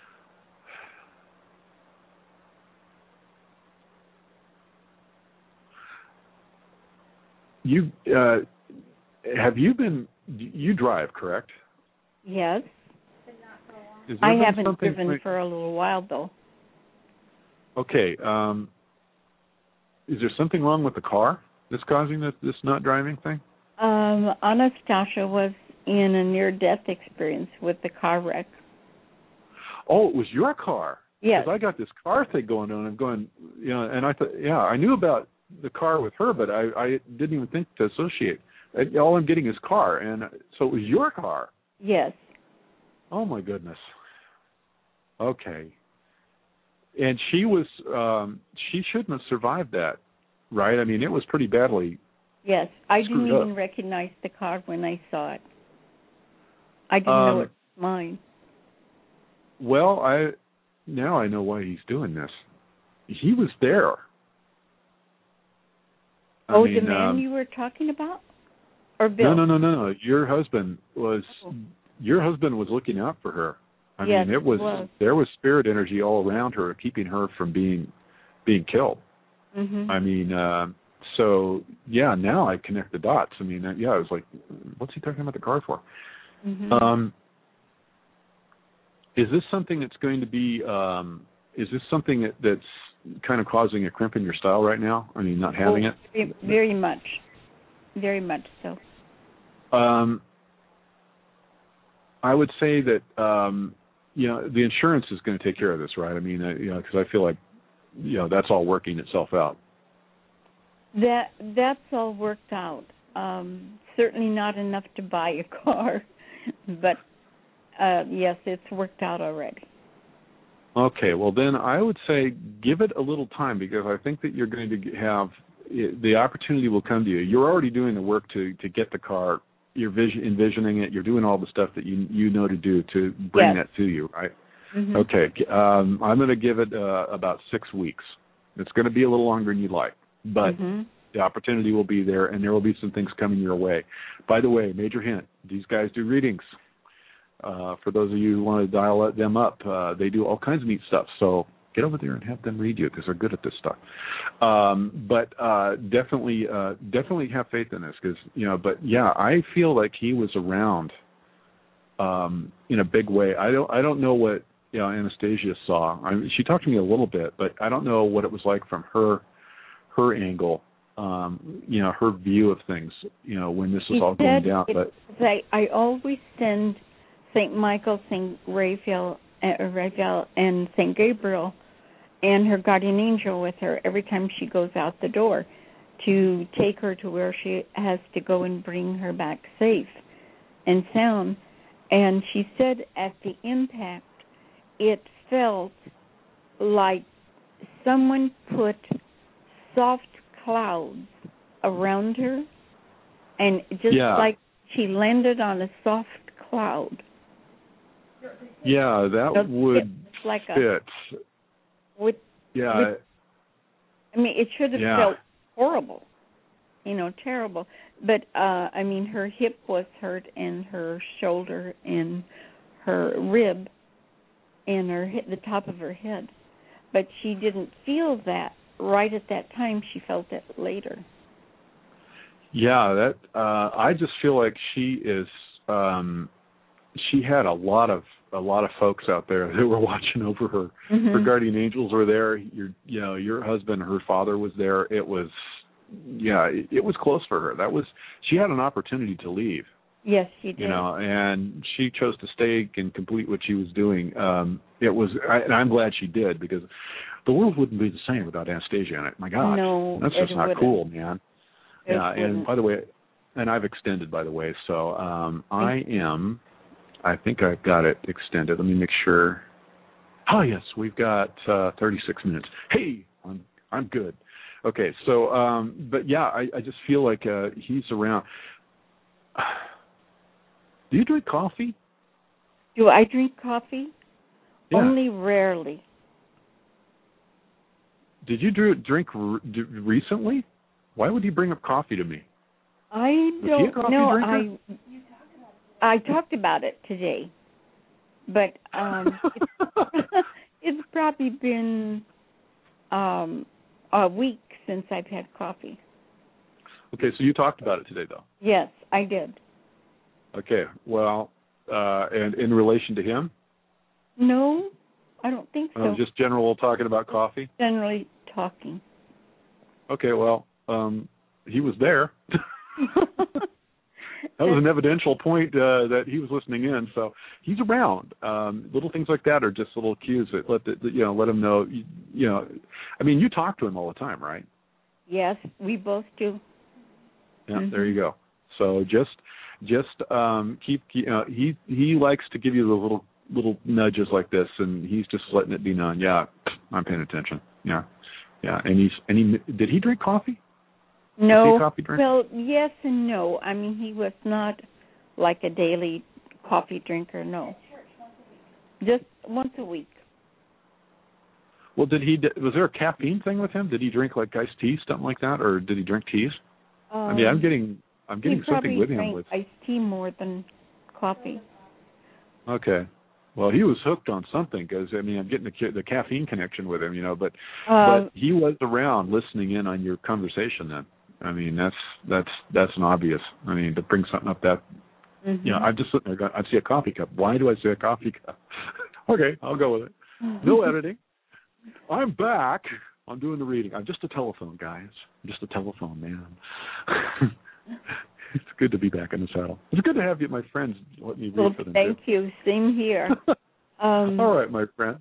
You uh, have you been? You drive, correct? Yes. Is there I been haven't something- driven for a little while, though. Okay. Um, is there something wrong with the car that's causing this, this not driving thing? Um, Anastasia was in a near-death experience with the car wreck. Oh, it was your car. Yes. Because I got this car thing going on. I'm going, you know, and I thought, yeah, I knew about the car with her, but I, I didn't even think to associate. All I'm getting is car, and so it was your car. Yes. Oh my goodness. Okay. And she was, um, she shouldn't have survived that, right? I mean, it was pretty badly. Yes. I didn't Screwed up. even recognize the car when I saw it. I didn't Um, know it was mine. Well, I now I know why he's doing this. He was there. I oh, mean, the man um, you were talking about? Or Bill? No, no, no, no, no. Your husband was Oh. your husband was looking out for her. I Yes, mean, it was, he was. there was spirit energy all around her, keeping her from being being killed. Mm-hmm. I mean, uh, so yeah. Now I connect the dots. I mean, uh, yeah. I was like, what's he talking about the car for? Mm-hmm. Um, is this something that's going to be? Um, is this something that, that's kind of causing a crimp in your style right now? I mean, not having oh, it. Very, very much. Very much so. Um, I would say that um, you know the insurance is going to take care of this, right? I mean, uh, you know, because I feel like you know that's all working itself out. That that's all worked out. Um, certainly not enough to buy a car, but uh, yes, it's worked out already. Okay, well then I would say give it a little time because I think that you're going to have the opportunity will come to you. You're already doing the work to, to get the car. You're vision, envisioning it. You're doing all the stuff that you you know to do to bring Yes. that to you, right? Mm-hmm. Okay, um, I'm going to give it uh, about six weeks. It's going to be a little longer than you'd like, but Mm-hmm. The opportunity will be there, and there will be some things coming your way. By the way, major hint, these guys do readings. Uh, for those of you who want to dial them up, uh, they do all kinds of neat stuff. So get over there and have them read you because they're good at this stuff. Um, but uh, definitely, uh, definitely have faith in this because, you know, but yeah, I feel like he was around um, in a big way. I don't, I don't know what, you know, Anastasia saw. I mean, she talked to me a little bit, but I don't know what it was like from her, her angle. Um, you know, her view of things, you know, when this was he all going down. It, but I, I always send Saint Michael, Saint Raphael, uh, Raphael, and Saint Gabriel and her guardian angel with her every time she goes out the door to take her to where she has to go and bring her back safe and sound. And she said at the impact, it felt like someone put soft clouds around her, and just yeah. like she landed on a soft cloud. Yeah, that so would like fit. A, with, yeah. With, I mean, it should have yeah. felt horrible, you know, terrible. But, uh, I mean, her hip was hurt, and her shoulder, and her rib, and her the top of her head. But she didn't feel that right at that time. She felt it later. Yeah, that uh, I just feel like she is. Um, she had a lot of a lot of folks out there that were watching over her. Mm-hmm. Her guardian angels were there. Your, you know, your husband, her father was there. It was, yeah, it, it was close for her. That was. She had an opportunity to leave. Yes, she did. You know, and she chose to stay and complete what she was doing. Um, it was, I, and I'm glad she did because the world wouldn't be the same without Anastasia in it. My God, no, that's just not wouldn't. cool, man. It yeah, wouldn't. and by the way, and I've extended, by the way, so um, I am, I think I've got it extended. Let me make sure. Oh, yes, we've got uh, thirty-six minutes. Hey, I'm I'm good. Okay, so, um, but yeah, I, I just feel like uh, he's around. Do you drink coffee? Do I drink coffee? Yeah. Only rarely. Did you drink recently? Why would you bring up coffee to me? I Was don't he a coffee know. drinker? I I talked about it today, but um, it's, it's probably been um, a week since I've had coffee. Okay, so you talked about it today, though. Yes, I did. Okay, well, uh, and in relation to him? No, I don't think so. Uh, just general talking about coffee? Generally talking. Okay, well, um, he was there. That was an evidential point uh, that he was listening in, so he's around. Um, little things like that are just little cues that let the, you know let him know. You, you know, I mean, you talk to him all the time, right? Yes, we both do. Yeah, mm-hmm. There you go. So just just um, keep. You know, he he likes to give you the little little nudges like this, and he's just letting it be known. Yeah, I'm paying attention. Yeah, yeah. And he's and he did he drink coffee? No. Was he a coffee drinker? Well, yes and no. I mean, he was not like a daily coffee drinker. No, just once a week. Well, did he? Was there a caffeine thing with him? Did he drink like iced tea, something like that, or did he drink teas? Um, I mean, I'm getting, I'm getting something with him drank with iced tea more than coffee. Okay, well, he was hooked on something because I mean, I'm getting the the caffeine connection with him, you know. But uh, but he was around listening in on your conversation. Then, I mean, that's that's that's an obvious. I mean, to bring something up that, mm-hmm. you know, I'm just sitting there. I see a coffee cup. Why do I see a coffee cup? Okay, I'll go with it. No editing. I'm back. I'm doing the reading. I'm just a telephone, guys. I'm just a telephone man. It's good to be back in the saddle. It's good to have you, my friends. Let me read well, for them. Thank too. you. Same here. um, All right, my friend.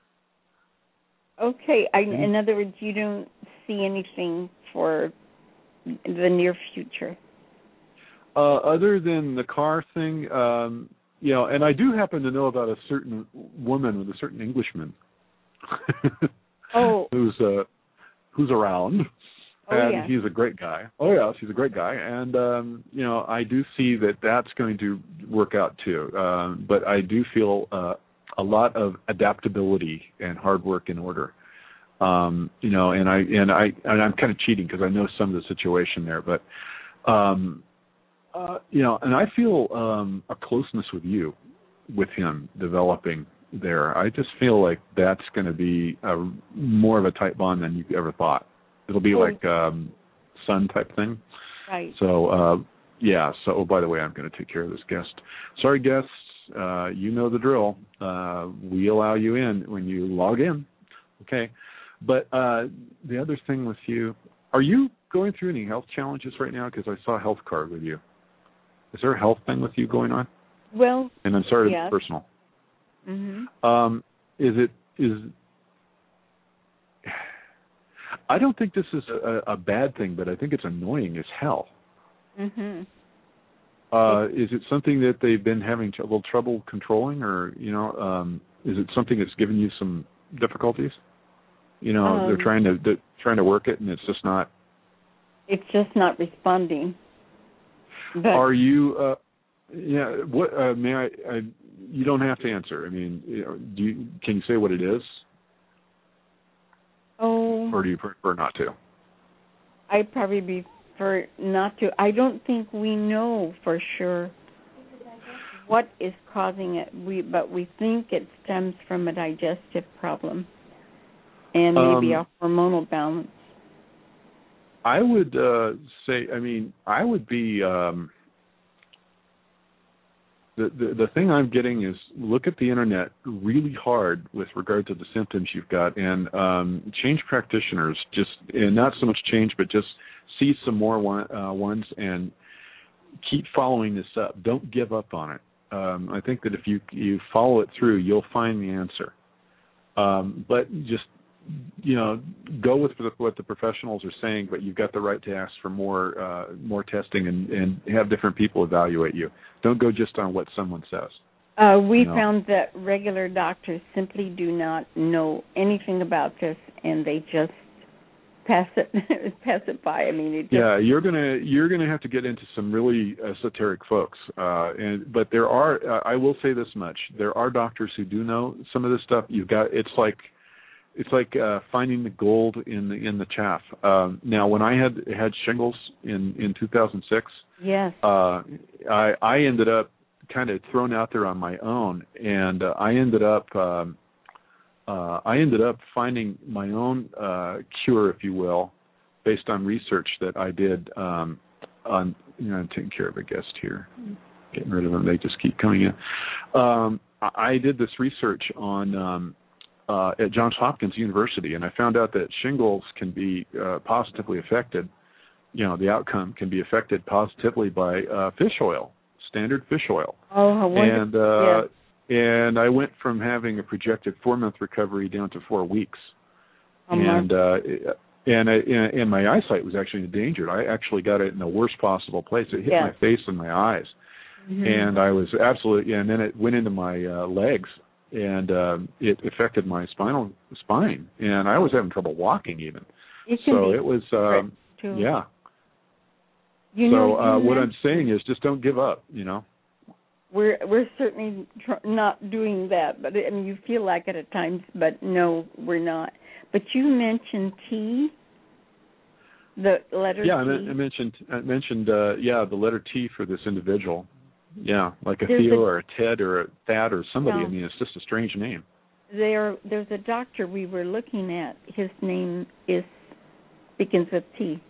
Okay. I, Mm-hmm. in other words, you don't see anything for the near future. Uh, other than the car thing, um, you know, and I do happen to know about a certain woman with a certain Englishman. Oh. who's uh, who's around. Oh, and yeah. he's a great guy. Oh, yes, he's a great guy. And, um, you know, I do see that that's going to work out, too. Um, but I do feel uh, a lot of adaptability and hard work in order. Um, you know, and I and I and I'm kind of cheating because I know some of the situation there, but um, uh, you know, and I feel um, a closeness with you, with him developing there. I just feel like that's going to be a, more of a tight bond than you ever thought. It'll be like um, son type thing. Right. So uh, yeah. So oh, by the way, I'm going to take care of this guest. Sorry, guests. Uh, you know the drill. Uh, we allow you in when you log in. Okay. But uh, the other thing with you, are you going through any health challenges right now? Because I saw a health card with you. Is there a health thing with you going on? Well, and I'm sorry yes. to be personal. Mm-hmm. Um, is it is? I don't think this is a, a bad thing, but I think it's annoying as hell. Mm-hmm. Uh, is it something that they've been having a little trouble controlling, or you know, um, is it something that's given you some difficulties? You know, um, they're trying to they're trying to work it, and it's just not. It's just not responding. But are you? Uh, yeah. What uh, may I, I? You don't have to answer. I mean, you know, do you? Can you say what it is? Oh. Or do you prefer not to? I'd probably prefer not to. I don't think we know for sure what is causing it. We, but we think it stems from a digestive problem and maybe um, a hormonal balance. I would uh, say, I mean, I would be, um, the, the the thing I'm getting is look at the internet really hard with regard to the symptoms you've got, and um, change practitioners, just, and not so much change, but just see some more one, uh, ones and keep following this up. Don't give up on it. Um, I think that if you, you follow it through, you'll find the answer. Um, but just, you know, go with what the professionals are saying, but you've got the right to ask for more uh, more testing and, and have different people evaluate you. Don't go just on what someone says. Uh, we you know? found that regular doctors simply do not know anything about this, and they just pass it pass it by. I mean, it just, yeah, you're gonna you're gonna have to get into some really esoteric folks. Uh, and but there are, uh, I will say this much: there are doctors who do know some of this stuff. You've got it's like. It's like uh, finding the gold in the in the chaff. Um, now, when I had had shingles in, in two thousand six, yes, uh, I I ended up kind of thrown out there on my own, and uh, I ended up um, uh, I ended up finding my own uh, cure, if you will, based on research that I did um, on. You know, I'm taking care of a guest here, getting rid of them. They just keep coming in. Um, I did this research on. Um, Uh, at Johns Hopkins University, and I found out that shingles can be uh, positively affected. You know, the outcome can be affected positively by uh, fish oil, standard fish oil. Oh, how wonderful! And uh, yeah. and I went from having a projected four month recovery down to four weeks. Oh, and uh, and I, and my eyesight was actually endangered. I actually got it in the worst possible place. It hit yes. my face and my eyes, mm-hmm. and I was absolutely. And then it went into my uh, legs. And uh, it affected my spinal spine, and I was having trouble walking even. It so it was, um, yeah. You so know, uh, you what know, I'm saying is, just don't give up. You know, we're we're certainly tr- not doing that, but I mean, you feel like it at times, but no, we're not. But you mentioned T, the letter yeah, T. Yeah, I, I mentioned I mentioned uh, yeah the letter T for this individual. Yeah, like a there's Theo a, or a Ted or a Thad or somebody. No. I mean, it's just a strange name. There, there's a doctor we were looking at. His name is begins with T.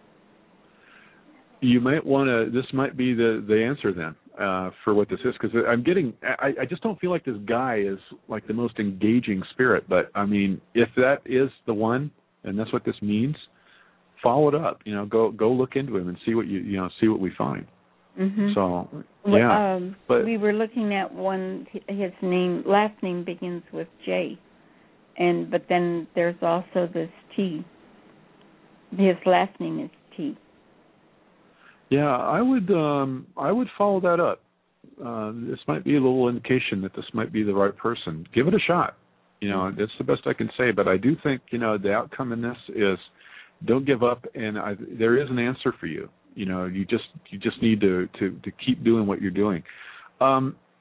You might want to. This might be the the answer then uh, for what this is, because I'm getting. I, I just don't feel like this guy is like the most engaging spirit. But I mean, if that is the one, and that's what this means, follow it up. You know, go go look into him and see what you you know see what we find. Mm-hmm. So, yeah. Um, but we were looking at one, his name, last name begins with J, and but then there's also this T. His last name is T. Yeah, I would um, I would follow that up. Uh, this might be a little indication that this might be the right person. Give it a shot. You know, that's the best I can say. But I do think, you know, the outcome in this is don't give up, and I, there is an answer for you. You know, you just you just need to, to, to keep doing what you're doing. Um,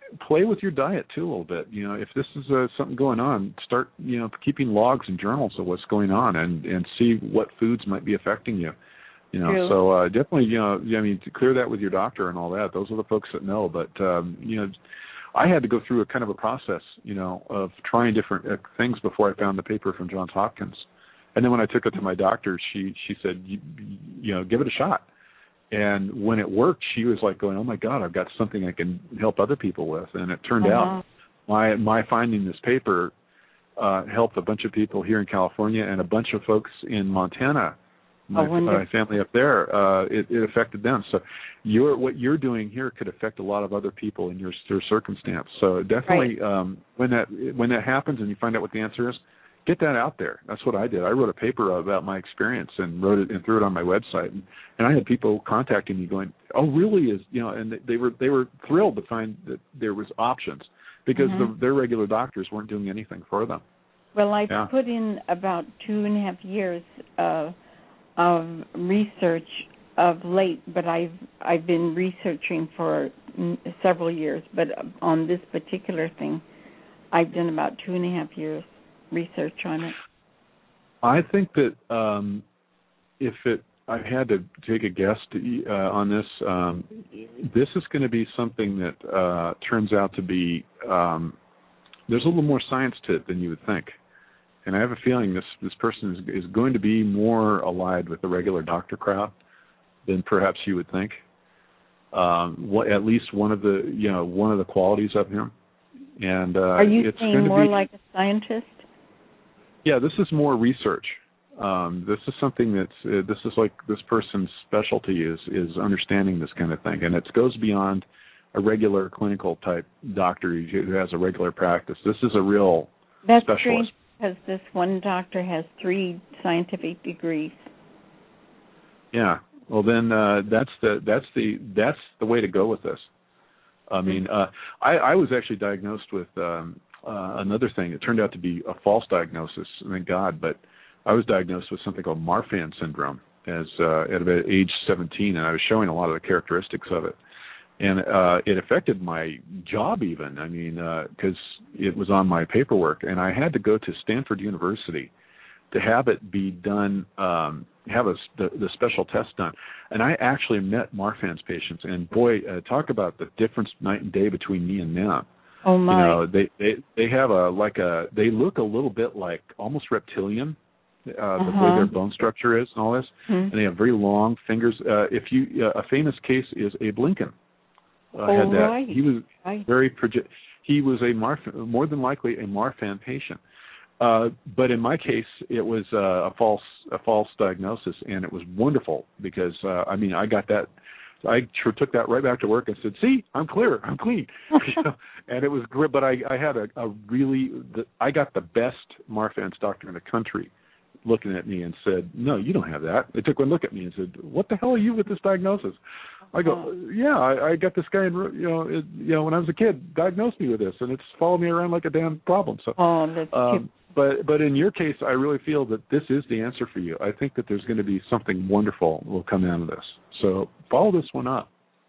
play with your diet too a little bit. You know, if this is uh, something going on, start you know keeping logs and journals of what's going on, and and see what foods might be affecting you. You know, True. so uh, definitely, you know, I mean, to clear that with your doctor and all that. Those are the folks that know. But um, you know, I had to go through a kind of a process, you know, of trying different uh, things before I found the paper from Johns Hopkins. And then when I took it to my doctor, she she said, you, you know, give it a shot. And when it worked, she was like going, oh my God, I've got something I can help other people with. And it turned uh-huh. out my my finding this paper uh, helped a bunch of people here in California and a bunch of folks in Montana. My, oh, my family up there, uh, it, it affected them. So your what you're doing here could affect a lot of other people in your, your circumstance. So definitely right. um, when that when that happens and you find out what the answer is, get that out there. That's what I did. I wrote a paper about my experience and wrote it and threw it on my website. And, and I had people contacting me going, "Oh, really?" Is you know, and they were they were thrilled to find that there was options because mm-hmm. the, their regular doctors weren't doing anything for them. Well, I've yeah. put in about two and a half years of of research of late, but I've I've been researching for several years. But on this particular thing, I've done about two and a half years research on it. I think that um, if it, I had to take a guess to, uh, on this, um, this is going to be something that uh, turns out to be, um, there's a little more science to it than you would think. And I have a feeling this, this person is, is going to be more allied with the regular doctor crowd than perhaps you would think. Um, what, at least one of the, you know, one of the qualities of him. And uh, are you it's saying more be, like a scientist? Yeah, this is more research. Um, this is something that's uh, this is like this person's specialty is is understanding this kind of thing, and it goes beyond a regular clinical type doctor who has a regular practice. This is a real that's specialist. Strange because this one doctor has three scientific degrees. Yeah. Well, then uh, that's the that's the that's the way to go with this. I mean, uh, I, I was actually diagnosed with um, uh, another thing. It turned out to be a false diagnosis, thank God. But I was diagnosed with something called Marfan syndrome as uh, at about age seventeen, and I was showing a lot of the characteristics of it. And uh, it affected my job even. I mean, because uh, it was on my paperwork, and I had to go to Stanford University to have it be done, um, have a, the, the special test done. And I actually met Marfan's patients, and boy, uh, talk about the difference night and day between me and them. Oh my! You know, they they they have a like a they look a little bit like almost reptilian, uh, uh-huh. the way their bone structure is and all this, mm-hmm. and they have very long fingers. Uh, if you uh, a famous case is Abe Lincoln. Uh, oh, had that. Right. He was right. very proje- he was a Marfan, more than likely a Marfan patient. Uh, but in my case, it was uh, a false a false diagnosis, and it was wonderful because uh, I mean I got that. I sure took that right back to work and said, "See, I'm clear, I'm clean," you know? And it was great. But I, I had a, a really, the, I got the best Marfan's doctor in the country looking at me and said, "No, you don't have that." They took one look at me and said, "What the hell are you with this diagnosis?" I go, "Yeah, I, I got this guy, in, you know, it, you know, when I was a kid, diagnosed me with this, and it's followed me around like a damn problem." So, oh, that's um, cute. But but in your case, I really feel that this is the answer for you. I think that there's going to be something wonderful will come out of this. So follow this one up.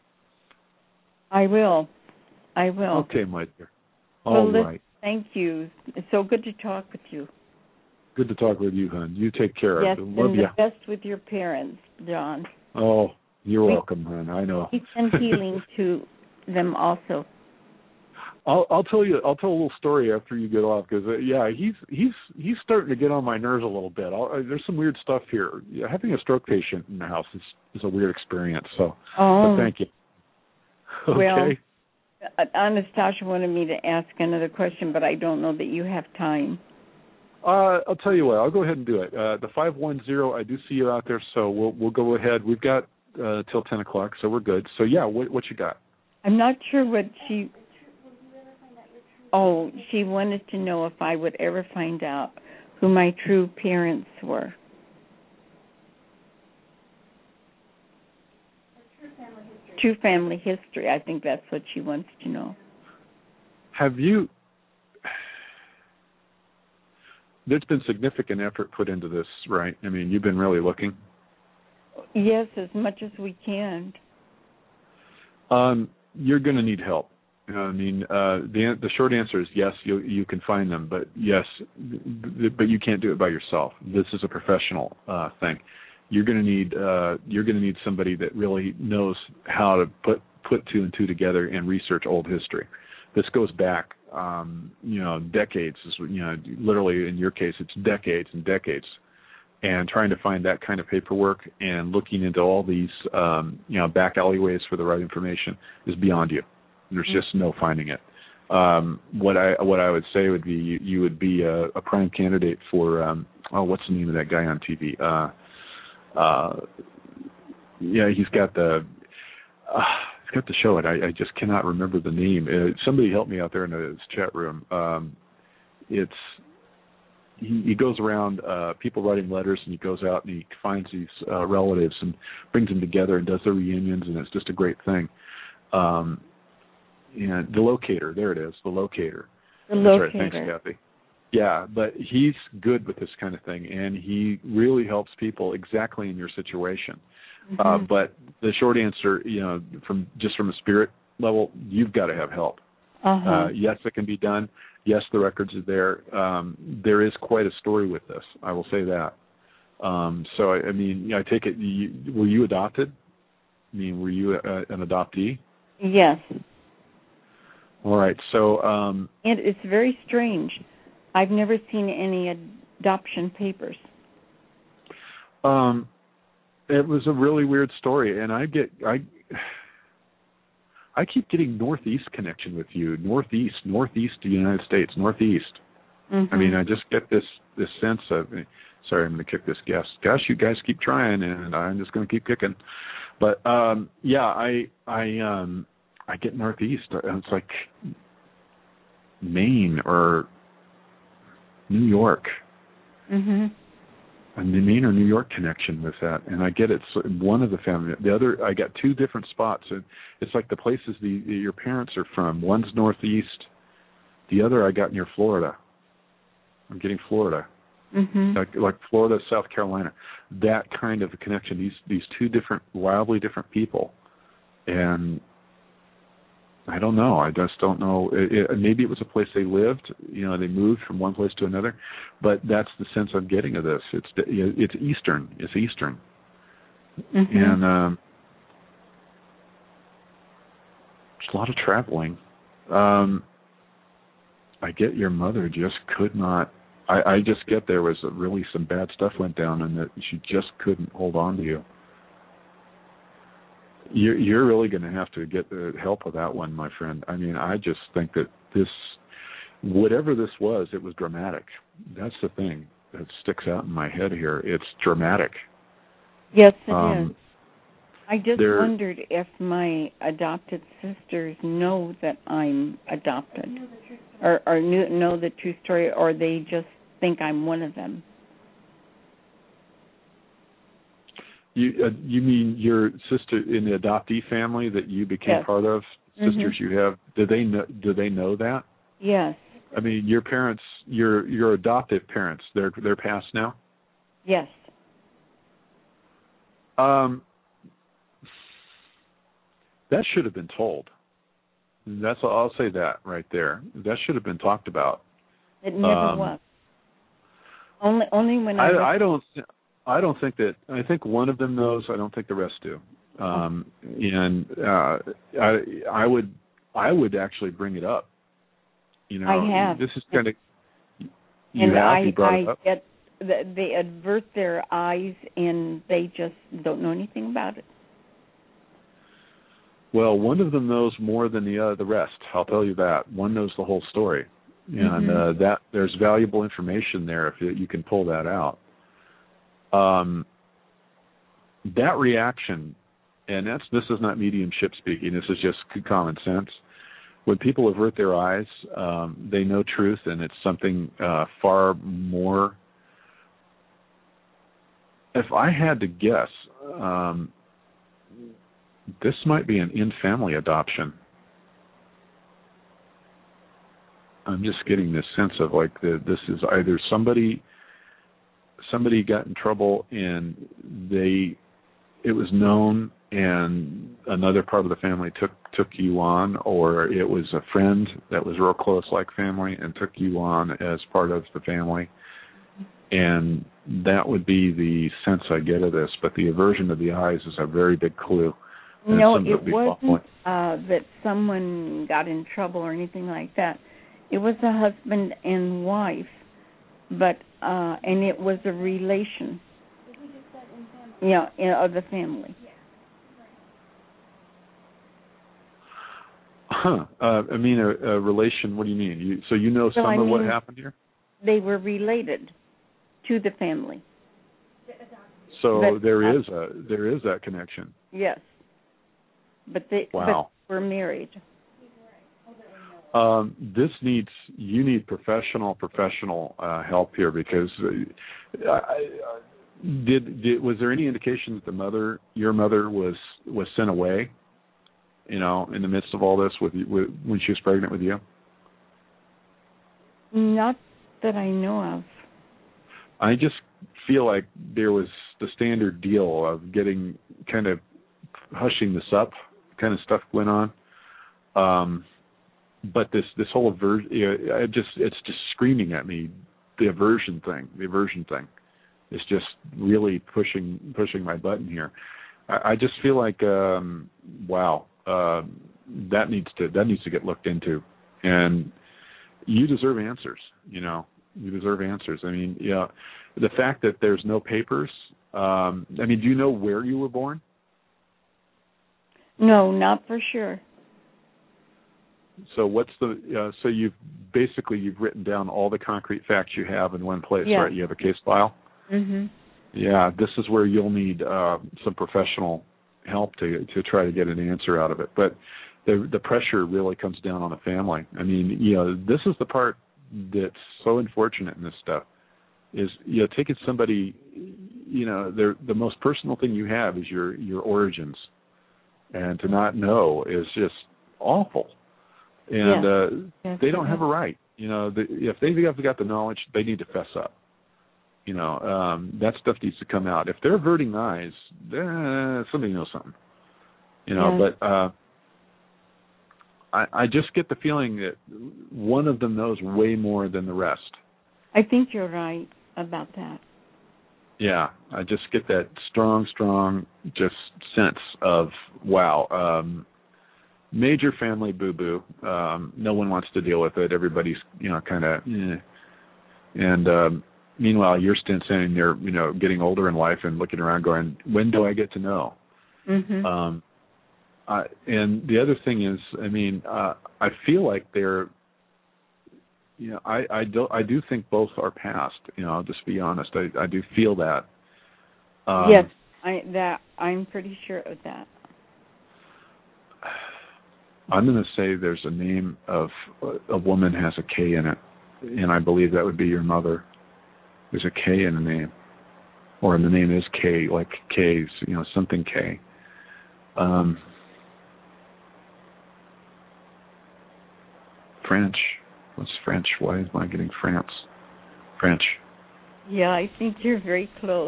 I will. I will. Okay, my dear. All well, right. Thank you. It's so good to talk with you. Good to talk with you, hon. You take care. Yes, I love and you. the best with your parents, John. Oh, you're we, welcome, hon. I know. Peace and healing to them also. I'll, I'll tell you. I'll tell a little story after you get off because uh, yeah, he's he's he's starting to get on my nerves a little bit. I'll, uh, there's some weird stuff here. Yeah, having a stroke patient in the house is, is a weird experience. So, oh. but thank you. Okay. Well, Anastasia wanted me to ask another question, but I don't know that you have time. Uh, I'll tell you what. I'll go ahead and do it. Uh, the five one zero. I do see you out there, so we'll we'll go ahead. We've got uh, till ten o'clock, so we're good. So yeah, what what you got? I'm not sure what she. Oh, she wanted to know if I would ever find out who my true parents were. True family history. True family history. I think that's what she wants to know. Have you... There's been significant effort put into this, right? I mean, you've been really looking? Yes, as much as we can. Um, you're going to need help. I mean, uh, the the short answer is yes. You you can find them, but yes, but you can't do it by yourself. This is a professional uh, thing. You're going to need uh, you're going to need somebody that really knows how to put put two and two together and research old history. This goes back, um, you know, decades. You know, literally in your case, it's decades and decades. And trying to find that kind of paperwork and looking into all these, um, you know, back alleyways for the right information is beyond you. There's just no finding it. Um, what I what I would say would be you, you would be a, a prime candidate for um, oh, what's the name of that guy on T V? Uh, uh, yeah, he's got the uh, he's got the show. And I, I just cannot remember the name. Uh, somebody help me out there in the chat room. Um, it's he, he goes around uh, people writing letters, and he goes out and he finds these uh, relatives and brings them together and does their reunions, and it's just a great thing. Um, And the locator, there it is, the locator. The That's locator. Right. Thanks, Kathy. Yeah, but he's good with this kind of thing, and he really helps people exactly in your situation. Mm-hmm. Uh, but the short answer, you know, from just from a spirit level, you've got to have help. Uh-huh. Uh, yes, it can be done. Yes, the records are there. Um, there is quite a story with this. I will say that. Um, so, I, I mean, I take it, you, were you adopted? I mean, were you a, an adoptee? Yes. All right, so... Um, and it's very strange. I've never seen any adoption papers. Um, it was a really weird story, and I get... I I keep getting Northeast connection with you. Northeast, Northeast of the United States, Northeast. Mm-hmm. I mean, I just get this, this sense of... Sorry, I'm going to kick this guest. Gosh, you guys keep trying, and I'm just going to keep kicking. But, um, yeah, I... I um, I get Northeast. It's like Maine or New York. Mm-hmm. And the Maine or New York connection with that. And I get it's one of the family. The other, I got two different spots. And it's like the places the, the your parents are from. One's Northeast. The other I got near Florida. I'm getting Florida. Mm-hmm. Like, like Florida, South Carolina. That kind of a connection. These these two different, wildly different people. And I don't know. I just don't know. It, it, maybe it was a place they lived. You know, they moved from one place to another. But that's the sense I'm getting of this. It's it's Eastern. It's Eastern. Mm-hmm. And um, there's a lot of traveling. Um, I get your mother just could not. I, I just get there was a, really some bad stuff went down, and that she just couldn't hold on to you. You're, you're really going to have to get the help with that one, my friend. I mean, I just think that this, whatever this was, it was dramatic. That's the thing that sticks out in my head here. It's dramatic. Yes, it um, is. I just there, wondered if my adopted sisters know that I'm adopted, or, or knew, know the true story, or they just think I'm one of them. You uh, you mean your sister in the adoptee family that you became Yes. part of? Sisters Mm-hmm. you have? Do they know? Do they know that? Yes. I mean, your parents, your your adoptive parents, they're they're passed now. Yes. Um, that should have been told. That's I'll say that right there. That should have been talked about. It never um, was. Only only when I. I, I don't. I don't think that. I think one of them knows. I don't think the rest do. Um, and uh, I, I would, I would actually bring it up. You know, I have. This is kind of. You and have. I, You brought I it up. get they avert their eyes and they just don't know anything about it. Well, one of them knows more than the uh, the rest. I'll tell you that. One knows the whole story, and Mm-hmm. uh, that there's valuable information there if you, you can pull that out. Um, that reaction, and that's this is not mediumship speaking. This is just common sense. When people avert their eyes, um, they know truth, and it's something uh, far more. If I had to guess, um, this might be an in-family adoption. I'm just getting this sense of like the, this is either somebody. Somebody got in trouble and they, it was known, and another part of the family took took you on, or it was a friend that was real close like family and took you on as part of the family. And that would be the sense I get of this. But the aversion of the eyes is a very big clue. And no, it wasn't uh, that someone got in trouble or anything like that. It was a husband and wife, but uh, and it was a relation, yeah, you know, of the family. Huh. Uh, I mean, a, a relation. What do you mean? You, so you know so some I of mean, what happened here? They were related to the family. So but, there uh, is a there is that connection. Yes, but they wow. but were married. Um, this needs you need professional professional uh, help here, because uh, I, did, did was there any indication that the mother your mother was was sent away? You know, in the midst of all this, with, with when she was pregnant with you? Not that I know of. I just feel like there was the standard deal of getting kind of hushing this up, kind of stuff went on. Um, but this this whole aversion, you know, I just it's just screaming at me. The aversion thing, the aversion thing, is just really pushing pushing my button here. I, I just feel like, um, wow. Uh, that needs to that needs to get looked into, and you deserve answers. You know, you deserve answers. I mean, yeah, the fact that there's no papers. Um, I mean, do you know where you were born? No, not for sure. So what's the? Uh, so you've basically you've written down all the concrete facts you have in one place, yeah. right? You have a case file. Mhm. Yeah, this is where you'll need uh, some professional help to to try to get an answer out of it. But the the pressure really comes down on the family. I mean, you know, this is the part that's so unfortunate in this stuff is, you know, taking somebody, you know, the the most personal thing you have is your your origins, and to not know is just awful. And yeah. uh, yes, they don't yes. have a right. You know, the, if they have got the knowledge, they need to fess up. You know, um, that stuff needs to come out. If they're averting eyes, eh, somebody knows something. You know, yeah. but uh, I, I just get the feeling that one of them knows way more than the rest. I think you're right about that. Yeah, I just get that strong, strong just sense of, wow, um, major family boo-boo. Um, no one wants to deal with it. Everybody's, you know, kind of, eh. And um, meanwhile, you're still saying you're, you know, getting older in life and looking around going, when do I get to know? Mm-hmm. Um, I, and the other thing is, I mean, uh, I feel like they're, you know, I, I do I do think both are past. You know, I'll just be honest. I, I do feel that. Um, yes, I that I'm pretty sure of that. I'm going to say there's a name of a woman has a K in it, and I believe that would be your mother. There's a K in the name, or the name is K, like K's, you know, something K. Um, French. What's French? Why am I getting France? French. Yeah, I think you're very close.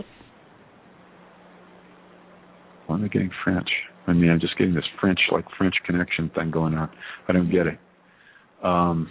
Why am I getting French? I mean, I'm just getting this French, like French connection thing going on. I don't get it. Um,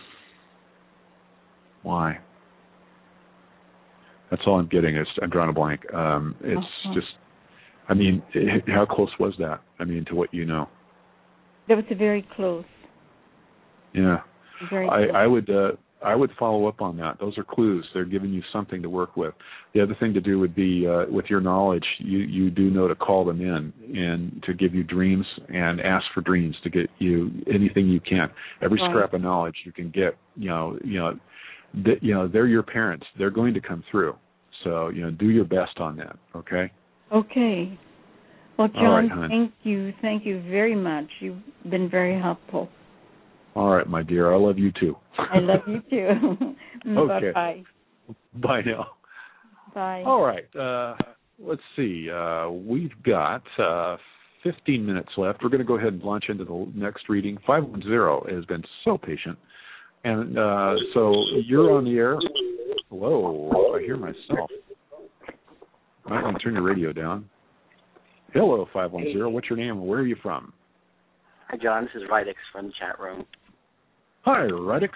why? That's all I'm getting is I'm drawing a blank. Um, it's uh-huh. just, I mean, it, how close was that? I mean, to what you know? That was very close. Yeah. Very I, close. I would uh, I would follow up on that. Those are clues. They're giving you something to work with. The other thing to do would be, uh, with your knowledge, you, you do know to call them in and to give you dreams and ask for dreams to get you anything you can. Every right. scrap of knowledge you can get, you know, you know, th- you know, they're your parents. They're going to come through. So, you know, do your best on that. Okay. Okay. Well, John, All right, hon. thank you. Thank you very much. You've been very helpful. All right, my dear. I love you too. I love you too. Okay. Bye-bye. Bye now. Bye. All right. Uh, let's see. Uh, we've got uh, fifteen minutes left. We're going to go ahead and launch into the next reading. five one zero has been so patient. And uh, so you're on the air. Whoa, I hear myself. I might want to turn your radio down. Hello, five one zero. What's your name and where are you from? Hi, John. This is Rydix from the chat room. Hi, Rydix.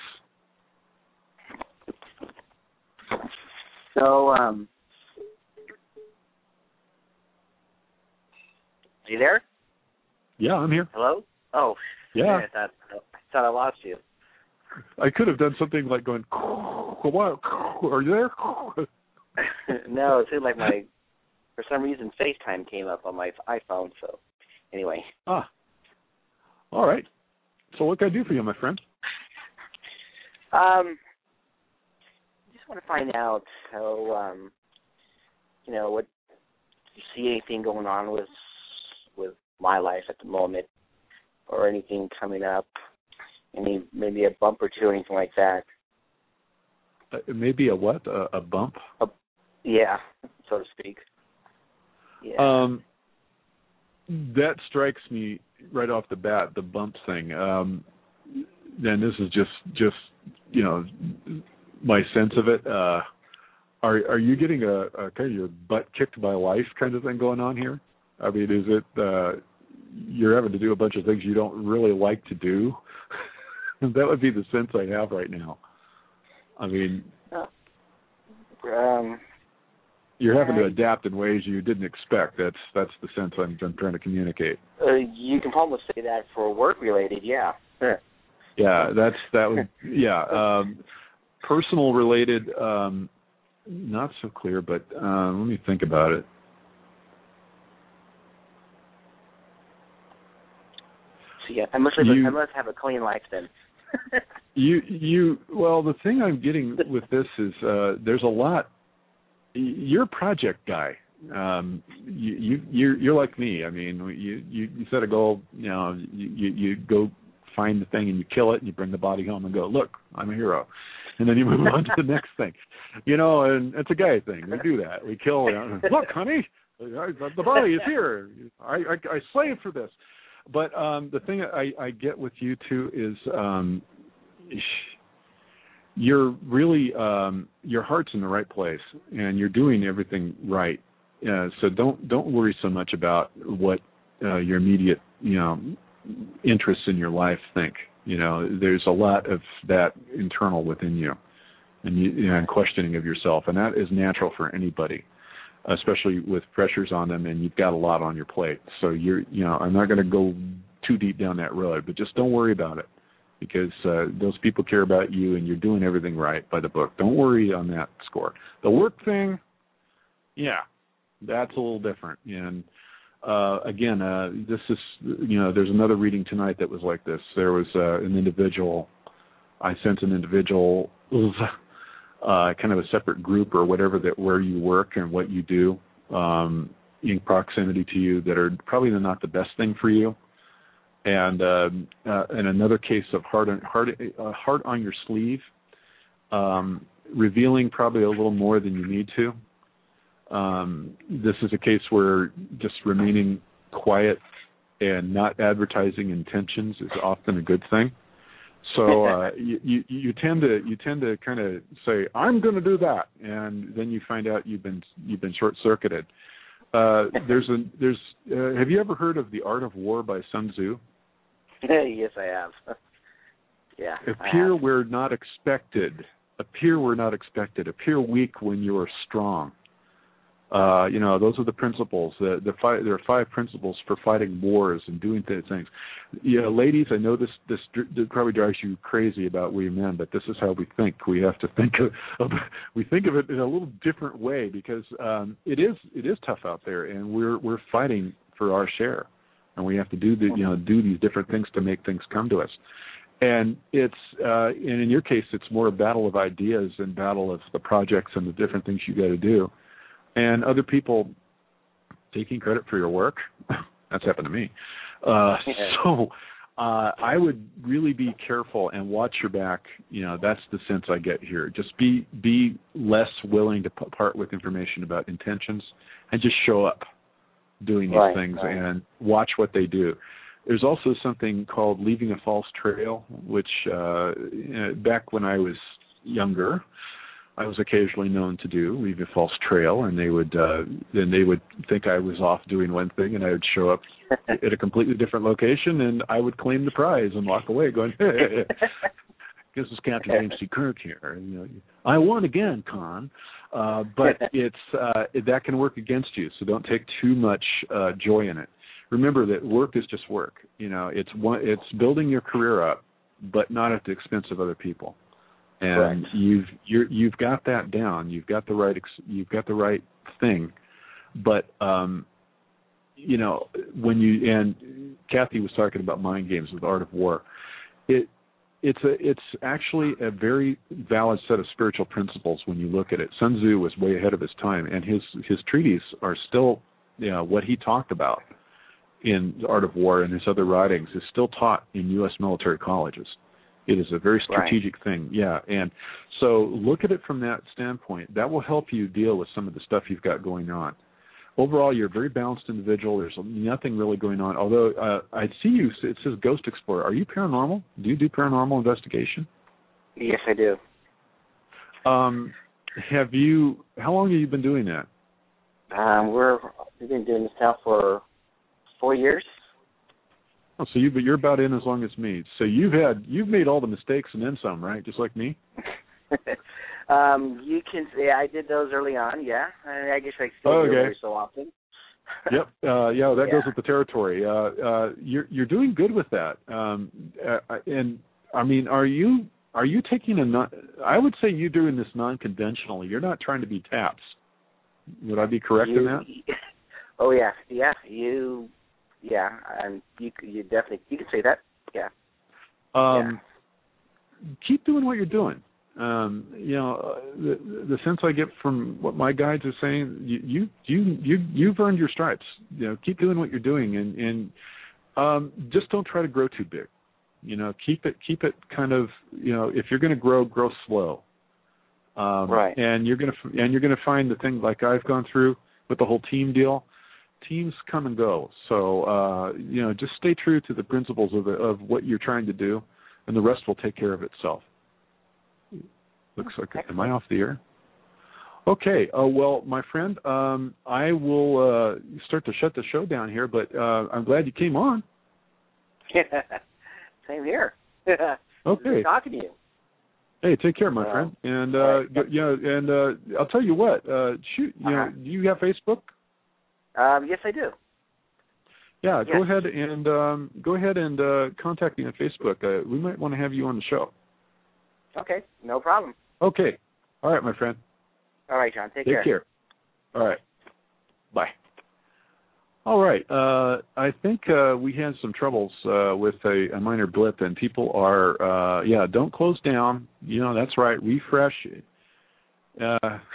So, um, are you there? Yeah, I'm here. Hello? Oh, yeah. I thought I thought I lost you. I could have done something like going, what? Are you there? No, it seemed like my, for some reason, FaceTime came up on my iPhone. So, anyway. Ah. All right. So what can I do for you, my friend? Um, I just want to find out how, um, you know, what, do you see anything going on with with my life at the moment, or anything coming up, any maybe a bump or two, or anything like that? Uh, maybe a what? A, a bump? A, yeah, so to speak. Yeah. Um, that strikes me right off the bat, the bump thing. Um, and this is just, just you know, my sense of it. Uh, are are you getting a, a kind of your butt kicked by life kind of thing going on here? I mean, is it uh, you're having to do a bunch of things you don't really like to do? That would be the sense I have right now. I mean, uh, um, you're having to adapt in ways you didn't expect. That's that's the sense I'm, I'm trying to communicate. Uh, you can almost say that for work related, yeah. Sure. Yeah, that's that would yeah. Um, personal related, um, not so clear, but uh, let me think about it. So yeah, I must live, you, I must have a clean life then. you you well, the thing I'm getting with this is uh, there's a lot. You're a project guy. Um, you, you you're you're like me. I mean, you, you you set a goal. You know, you, you you go find the thing and you kill it and you bring the body home and go, look, I'm a hero, and then you move on to the next thing. You know, and it's a guy thing. We do that. We kill. You know, look, honey, the body is here. I I, I slaved for this. But um, the thing I, I get with you too is um, you're really um, your heart's in the right place and you're doing everything right. Uh, so don't don't worry so much about what uh, your immediate you know interests in your life think. You know, there's a lot of that internal within you, and you, you know, and questioning of yourself, and that is natural for anybody, especially with pressures on them, and you've got a lot on your plate. So you're, you know, I'm not going to go too deep down that road, but just don't worry about it because uh, those people care about you, and you're doing everything right by the book. Don't worry on that score. The work thing, yeah, that's a little different. And uh, again, uh, this is, you know, there's another reading tonight that was like this. There was uh, an individual, I sense an individual. Uh, kind of a separate group or whatever that where you work and what you do um, in proximity to you that are probably not the best thing for you. And uh, uh, in another case of heart on, heart, uh, heart on your sleeve, um, revealing probably a little more than you need to. Um, this is a case where just remaining quiet and not advertising intentions is often a good thing. So uh, you, you you tend to you tend to kind of say I'm going to do that, and then you find out you've been you've been short circuited. Uh, there's a there's uh, have you ever heard of The Art of War by Sun Tzu? Yes, I have. Yeah. Appear where not expected. Appear where not expected. Appear weak when you are strong. Uh, you know, those are the principles. The, the five, there are five principles for fighting wars and doing things. You know, ladies, I know this, this this probably drives you crazy about we men, but this is how we think. We have to think of, of we think of it in a little different way because um, it is it is tough out there, and we're we're fighting for our share, and we have to do the you know do these different things to make things come to us. And it's uh, and in your case, it's more a battle of ideas and battle of the projects and the different things you got to do. And other people taking credit for your work, that's happened to me. Uh, so uh, I would really be careful and watch your back. You know, that's the sense I get here. Just be be less willing to part with information about intentions and just show up doing these right, things right. and watch what they do. There's also something called leaving a false trail, which uh, back when I was younger, I was occasionally known to do, leave a false trail, and they would uh, then they would think I was off doing one thing, and I would show up at a completely different location, and I would claim the prize and walk away, going, "Hey, this is Captain James C. Kirk here. You know, I won again, Con." Uh, but it's uh, that can work against you, so don't take too much uh, joy in it. Remember that work is just work. You know, it's one, it's building your career up, but not at the expense of other people. And right. you've you're, you've got that down. You've got the right ex- you've got the right thing. But um, you know, when you and Kathy was talking about mind games with Art of War, it it's a it's actually a very valid set of spiritual principles when you look at it. Sun Tzu was way ahead of his time, and his his treaties are still, you know, what he talked about in the Art of War and his other writings is still taught in U S military colleges. It is a very strategic right. thing, yeah. And so look at it from that standpoint. That will help you deal with some of the stuff you've got going on. Overall, you're a very balanced individual. There's nothing really going on. Although uh, I see you, it says Ghost Explorer. Are you paranormal? Do you do paranormal investigation? Yes, I do. Um, have you? How long have you been doing that? Um, we're we've been doing this now for four years. Oh, so you, but you're about in as long as me. So you've had, you've made all the mistakes and then some, right? Just like me. um, you can say I did those early on. Yeah, I, I guess I still oh, do okay. every so often. Yep. Uh, yeah, that yeah. goes with the territory. Uh, uh, you're you're doing good with that. Um, uh, and I mean, are you are you taking a non? I would say you're doing this non-conventionally. You're not trying to be taps. Would I be correct you, in that? Oh yeah, yeah. You. Yeah, and you you definitely you can say that. Yeah. Um, yeah. Keep doing what you're doing. Um, you know, uh, the the sense I get from what my guides are saying, you you you, you you've earned your stripes. You know, keep doing what you're doing, and and um, just don't try to grow too big. You know, keep it keep it kind of, you know, if you're going to grow, grow slow. Um, right. And you're gonna and you're gonna find the thing like I've gone through with the whole team deal. Teams come and go, so uh, you know, just stay true to the principles of the, of what you're trying to do, and the rest will take care of itself. Looks like, am I off the air? Okay. Uh, well, my friend, um, I will uh, start to shut the show down here, but uh, I'm glad you came on. Same here. Okay. Good talking to you. Hey, take care, my uh, friend. And uh, right. yeah, and uh, I'll tell you what. Uh, shoot, you uh-huh. know, do you have Facebook? Um, yes, I do. Yeah, yes. go ahead and um, go ahead and uh, contact me on Facebook. Uh, we might want to have you on the show. Okay, no problem. Okay, all right, my friend. All right, John. Take, Take care. care. All right. Bye. All right. Uh, I think uh, we had some troubles uh, with a, a minor blip, and people are, uh, yeah, don't close down. You know, that's right. Refresh. Uh,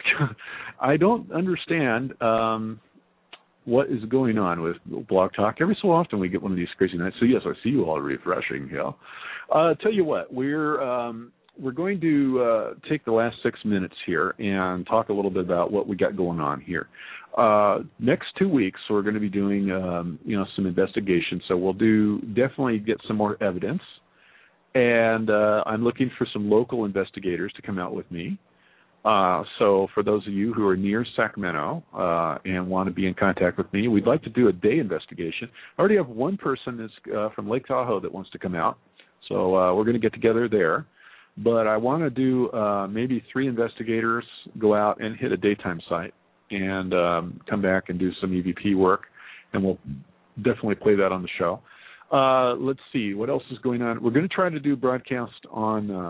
I don't understand. Um, What is going on with Blog Talk? Every so often we get one of these crazy nights. So yes, I see you all refreshing. Yeah. Uh, tell you what, we're um, we're going to uh, take the last six minutes here and talk a little bit about what we got going on here. Uh, next two weeks, we're going to be doing um, you know some investigation. So we'll do definitely get some more evidence, and uh, I'm looking for some local investigators to come out with me. Uh, so for those of you who are near Sacramento uh, and want to be in contact with me, we'd like to do a day investigation. I already have one person that's uh, from Lake Tahoe that wants to come out, so uh, we're going to get together there. But I want to do uh, maybe three investigators go out and hit a daytime site and um, come back and do some E V P work, and we'll definitely play that on the show. Uh, let's see, what else is going on? We're going to try to do broadcast on uh,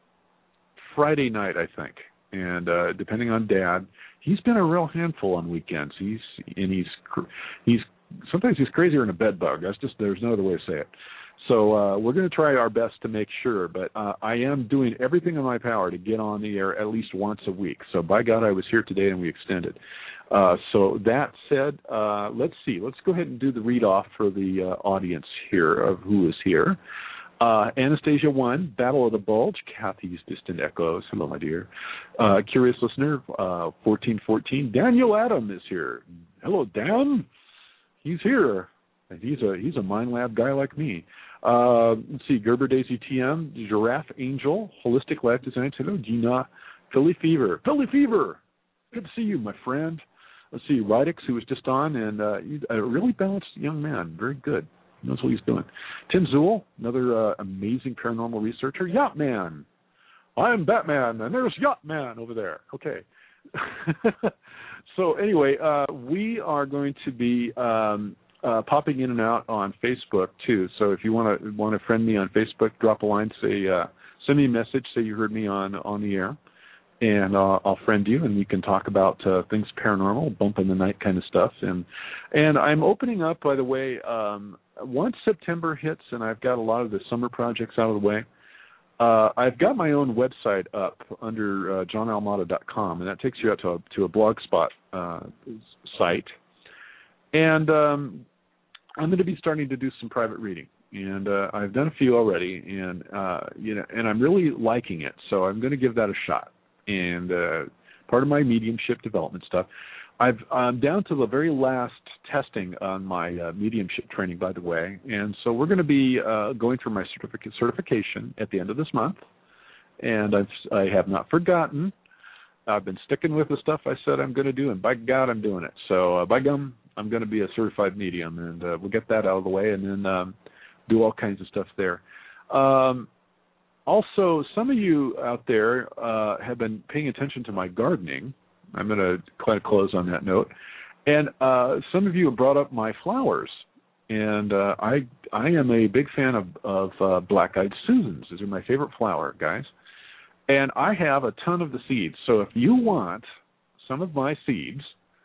Friday night, I think. And uh, depending on Dad, he's been a real handful on weekends. He's and he's he's sometimes he's crazier than a bed bug. That's just there's no other way to say it. So uh, we're going to try our best to make sure. But uh, I am doing everything in my power to get on the air at least once a week. So by God, I was here today and we extended. Uh, so that said, uh, let's see. Let's go ahead and do the read off for the uh, audience here of who is here. Uh, Anastasia one, Battle of the Bulge, Kathy's Distant Echoes, hello my dear. Uh, Curious Listener, uh, fourteen fourteen, Daniel Adam is here. Hello Dan, he's here. And he's a he's a Mind Lab guy like me. Uh, let's see, Gerber Daisy T M, Giraffe Angel, Holistic Life Design, hello Gina Philly Fever. Philly Fever. Good to see you, my friend. Let's see, Rydix, who was just on, and uh, a really balanced young man. Very good. He knows what he's doing. Tim Zuhl, another uh, amazing paranormal researcher. Yacht Man. I'm Batman, and there's Yacht Man over there. Okay. So anyway, uh, we are going to be um, uh, popping in and out on Facebook too. So if you want to want to friend me on Facebook, drop a line, say uh, send me a message, say you heard me on on the air, and uh, I'll friend you, and we can talk about uh, things paranormal, bump in the night kind of stuff. And and I'm opening up, by the way, um, once September hits, and I've got a lot of the summer projects out of the way. Uh, I've got my own website up under uh, john almada dot com, and that takes you out to a, to a Blogspot uh, site. And um, I'm going to be starting to do some private reading, and uh, I've done a few already, and uh, you know, and I'm really liking it. So I'm going to give that a shot. And uh, part of my mediumship development stuff. I've, I'm down to the very last testing on my uh, mediumship training, by the way, and so we're going to be uh, going through my certificate certification at the end of this month, and I've, I have not forgotten. I've been sticking with the stuff I said I'm going to do, and by God, I'm doing it. So uh, by gum, I'm going to be a certified medium, and uh, we'll get that out of the way, and then um, do all kinds of stuff there. Um, also, some of you out there uh, have been paying attention to my gardening. I'm going to kind of close on that note. And uh, some of you have brought up my flowers. And uh, I I am a big fan of, of uh, black-eyed Susans. These are my favorite flower, guys. And I have a ton of the seeds. So if you want some of my seeds,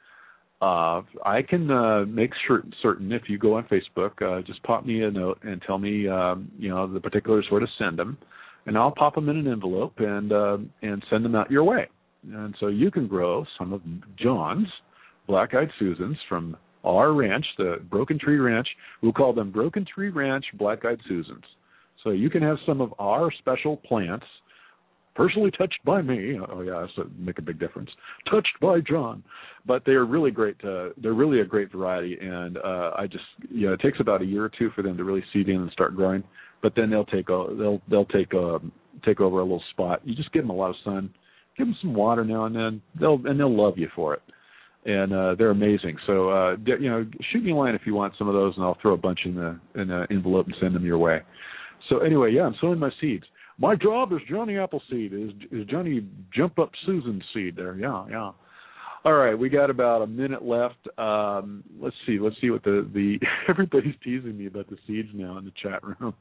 uh, I can uh, make sure, certain if you go on Facebook, uh, just pop me a note and tell me um, you know, the particulars where to send them. And I'll pop them in an envelope and uh, and send them out your way. And so you can grow some of John's black-eyed Susans from our ranch, the Broken Tree Ranch. We'll call them Broken Tree Ranch black-eyed Susans. So you can have some of our special plants, personally touched by me. Oh, yeah, that's make a big difference. Touched by John. But they're really great. Uh, they're really a great variety. And uh, I just, you know, it takes about a year or two for them to really seed in and start growing. But then they'll take a, they'll they'll take a, take over a little spot. You just give them a lot of sun. Give them some water now and then. They'll and they'll love you for it, and uh, they're amazing. So uh, you know, shoot me a line if you want some of those, and I'll throw a bunch in the in an envelope and send them your way. So anyway, yeah, I'm sowing my seeds. My job is Johnny Appleseed. Is is Johnny Jump Up Susan seed there? Yeah, yeah. All right, we got about a minute left. Um, let's see. Let's see what the the everybody's teasing me about the seeds now in the chat room.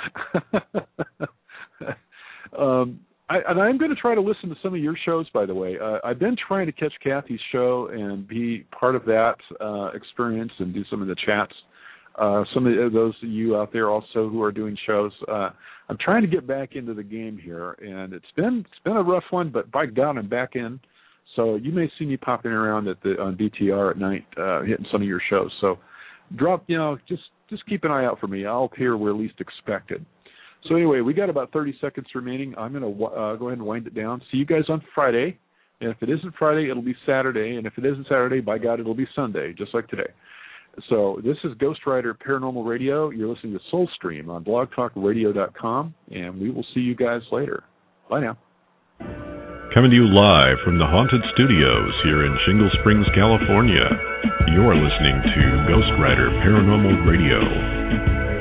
um. I, and I'm going to try to listen to some of your shows, by the way. Uh, I've been trying to catch Kathy's show and be part of that uh, experience and do some of the chats. Uh, some of those of you out there also who are doing shows, uh, I'm trying to get back into the game here, and it's been it's been a rough one, but by God, I'm back in. So you may see me popping around at the on B T R at night, uh, hitting some of your shows. So drop, you know, just just keep an eye out for me. I'll appear where least expected. So anyway, we got about thirty seconds remaining. I'm going to uh, go ahead and wind it down. See you guys on Friday. And if it isn't Friday, it'll be Saturday. And if it isn't Saturday, by God, it'll be Sunday, just like today. So this is Ghost Rider Paranormal Radio. You're listening to Soulstream on blog talk radio dot com. And we will see you guys later. Bye now. Coming to you live from the Haunted Studios here in Shingle Springs, California. You're listening to Ghost Rider Paranormal Radio.